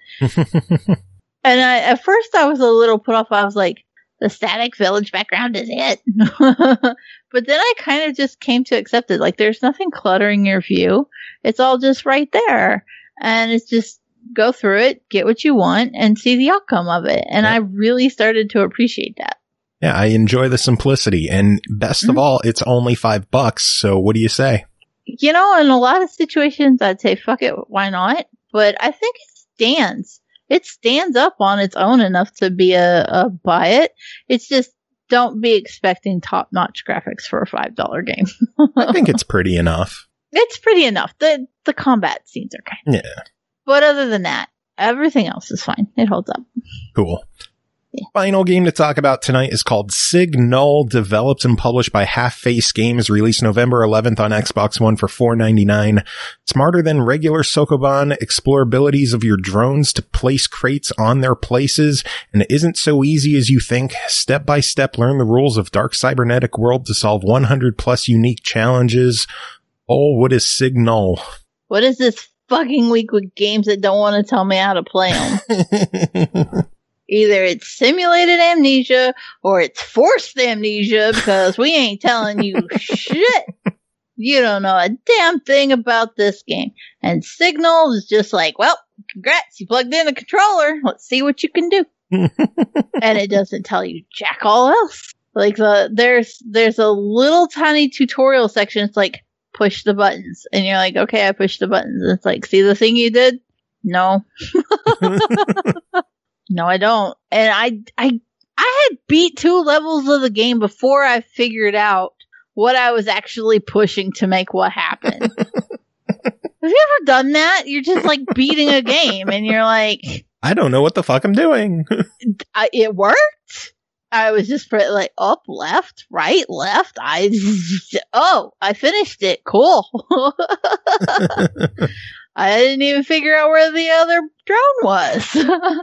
And at first I was a little put off. I was like, the static village background is it. But then I kind of just came to accept it. Like, there's nothing cluttering your view. It's all just right there. And it's just go through it, get what you want, and see the outcome of it. And I really started to appreciate that. Yeah, I enjoy the simplicity. And best of all, it's only $5. So what do you say? You know, in a lot of situations, I'd say, fuck it, why not? But I think it stands. It stands up on its own enough to be a buy it. It's just, don't be expecting top-notch graphics for a $5 game. I think it's pretty enough. It's pretty enough. The combat scenes are kind of. Yeah. But other than that, everything else is fine. It holds up. Cool. Yeah. Final game to talk about tonight is called Signal, developed and published by Half Face Games, released November 11th on Xbox One for $4.99. Smarter than regular Sokoban, explore abilities of your drones to place crates on their places, and it isn't so easy as you think. Step by step, learn the rules of Dark Cybernetic World to solve 100 plus unique challenges. Oh, what is Signal? What is this fucking week with games that don't want to tell me how to play them? Either it's simulated amnesia or it's forced amnesia, because we ain't telling you shit. You don't know a damn thing about this game. And Signal is just like, well, congrats, you plugged in a controller. Let's see what you can do. And it doesn't tell you jack all else. Like there's a little tiny tutorial section. It's like, push the buttons. And you're like, okay, I pushed the buttons. And it's like, see the thing you did? No. No, I don't. And I had beat 2 levels of the game before I figured out what I was actually pushing to make what happen. Have you ever done that? You're just like beating a game and you're like, I don't know what the fuck I'm doing. It worked. I was just like up, left, right, left. I finished it. Cool. I didn't even figure out where the other drone was.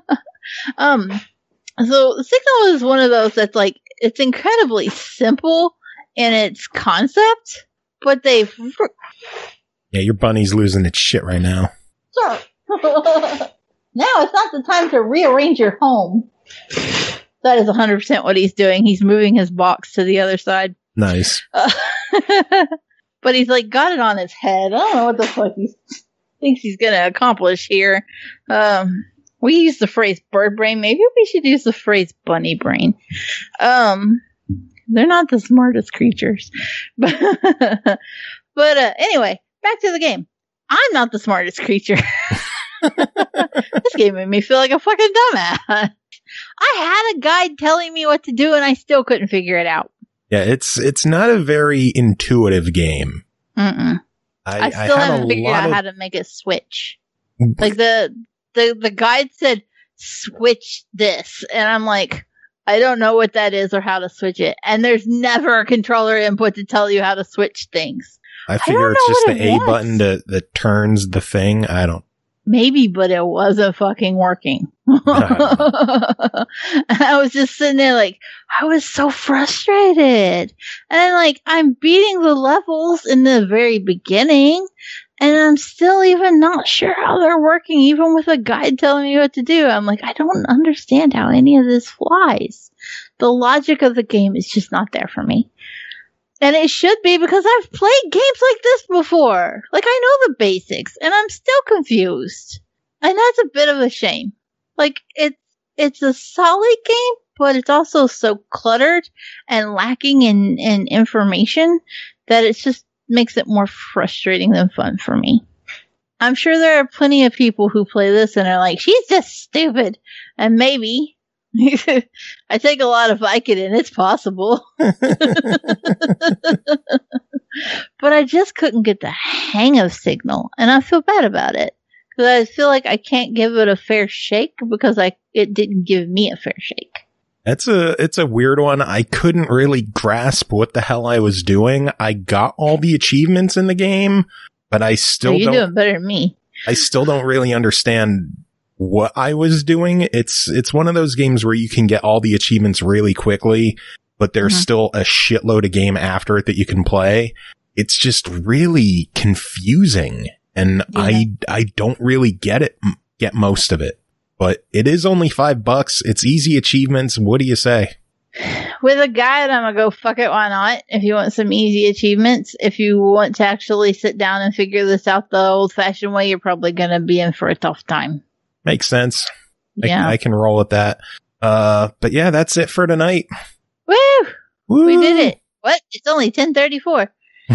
So Signal is one of those that's like, it's incredibly simple in its concept, but yeah, your bunny's losing its shit right now. Sure. Now it's not the time to rearrange your home. That is 100% what he's doing. He's moving his box to the other side. Nice. But he's like got it on his head. I don't know what the fuck he thinks he's gonna accomplish here. We use the phrase bird brain. Maybe we should use the phrase bunny brain. They're not the smartest creatures. But anyway, back to the game. I'm not the smartest creature. This game made me feel like a fucking dumbass. I had a guide telling me what to do and I still couldn't figure it out. Yeah, it's not a very intuitive game. I still haven't figured out how to make it switch. Like the guide said, switch this. And I'm like, I don't know what that is or how to switch it. And there's never a controller input to tell you how to switch things. I figure it's just the A button that turns the thing. I don't. Maybe, but it wasn't fucking working. I was just sitting there like, I was so frustrated. And like, I'm beating the levels in the very beginning, and I'm still even not sure how they're working, even with a guide telling me what to do. I'm like, I don't understand how any of this flies. The logic of the game is just not there for me. And it should be because I've played games like this before. Like, I know the basics, and I'm still confused. And that's a bit of a shame. Like, it's a solid game, but it's also so cluttered and lacking in information that it just makes it more frustrating than fun for me. I'm sure there are plenty of people who play this and are like, she's just stupid. And maybe. I take a lot of Vicodin, it's possible. But I just couldn't get the hang of Signal, and I feel bad about it. Because I feel like I can't give it a fair shake because it didn't give me a fair shake. It's a weird one. I couldn't really grasp what the hell I was doing. I got all the achievements in the game, but I still You're doing better than me. I still don't really understand what I was doing. It's one of those games where you can get all the achievements really quickly, but there's still a shitload of game after it that you can play. It's just really confusing, and I don't really get most of it. But it is only $5. It's easy achievements. What do you say? With a guide, I'm gonna go fuck it, why not? If you want some easy achievements, if you want to actually sit down and figure this out the old-fashioned way, you're probably gonna be in for a tough time. Makes sense. Yeah. I can roll with that. But yeah, that's it for tonight. Woo! Woo! We did it. What? It's only 10:34.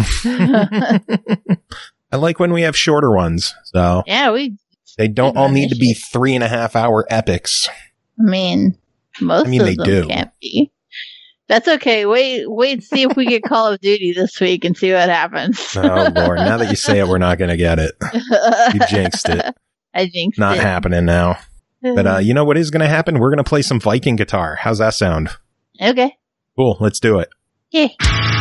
I like when we have shorter ones. So Yeah, they don't all need to be 3.5 hour epics. I mean, most of they them do. can't be. That's okay. Wait and see if we get Call of Duty this week and see what happens. Oh Lord, now that you say it, we're not going to get it. You jinxed it. I jinxed Not it. happening now. But you know what is going to happen? We're going to play some Viking guitar. How's that sound? Okay. Cool. Let's do it. Yeah.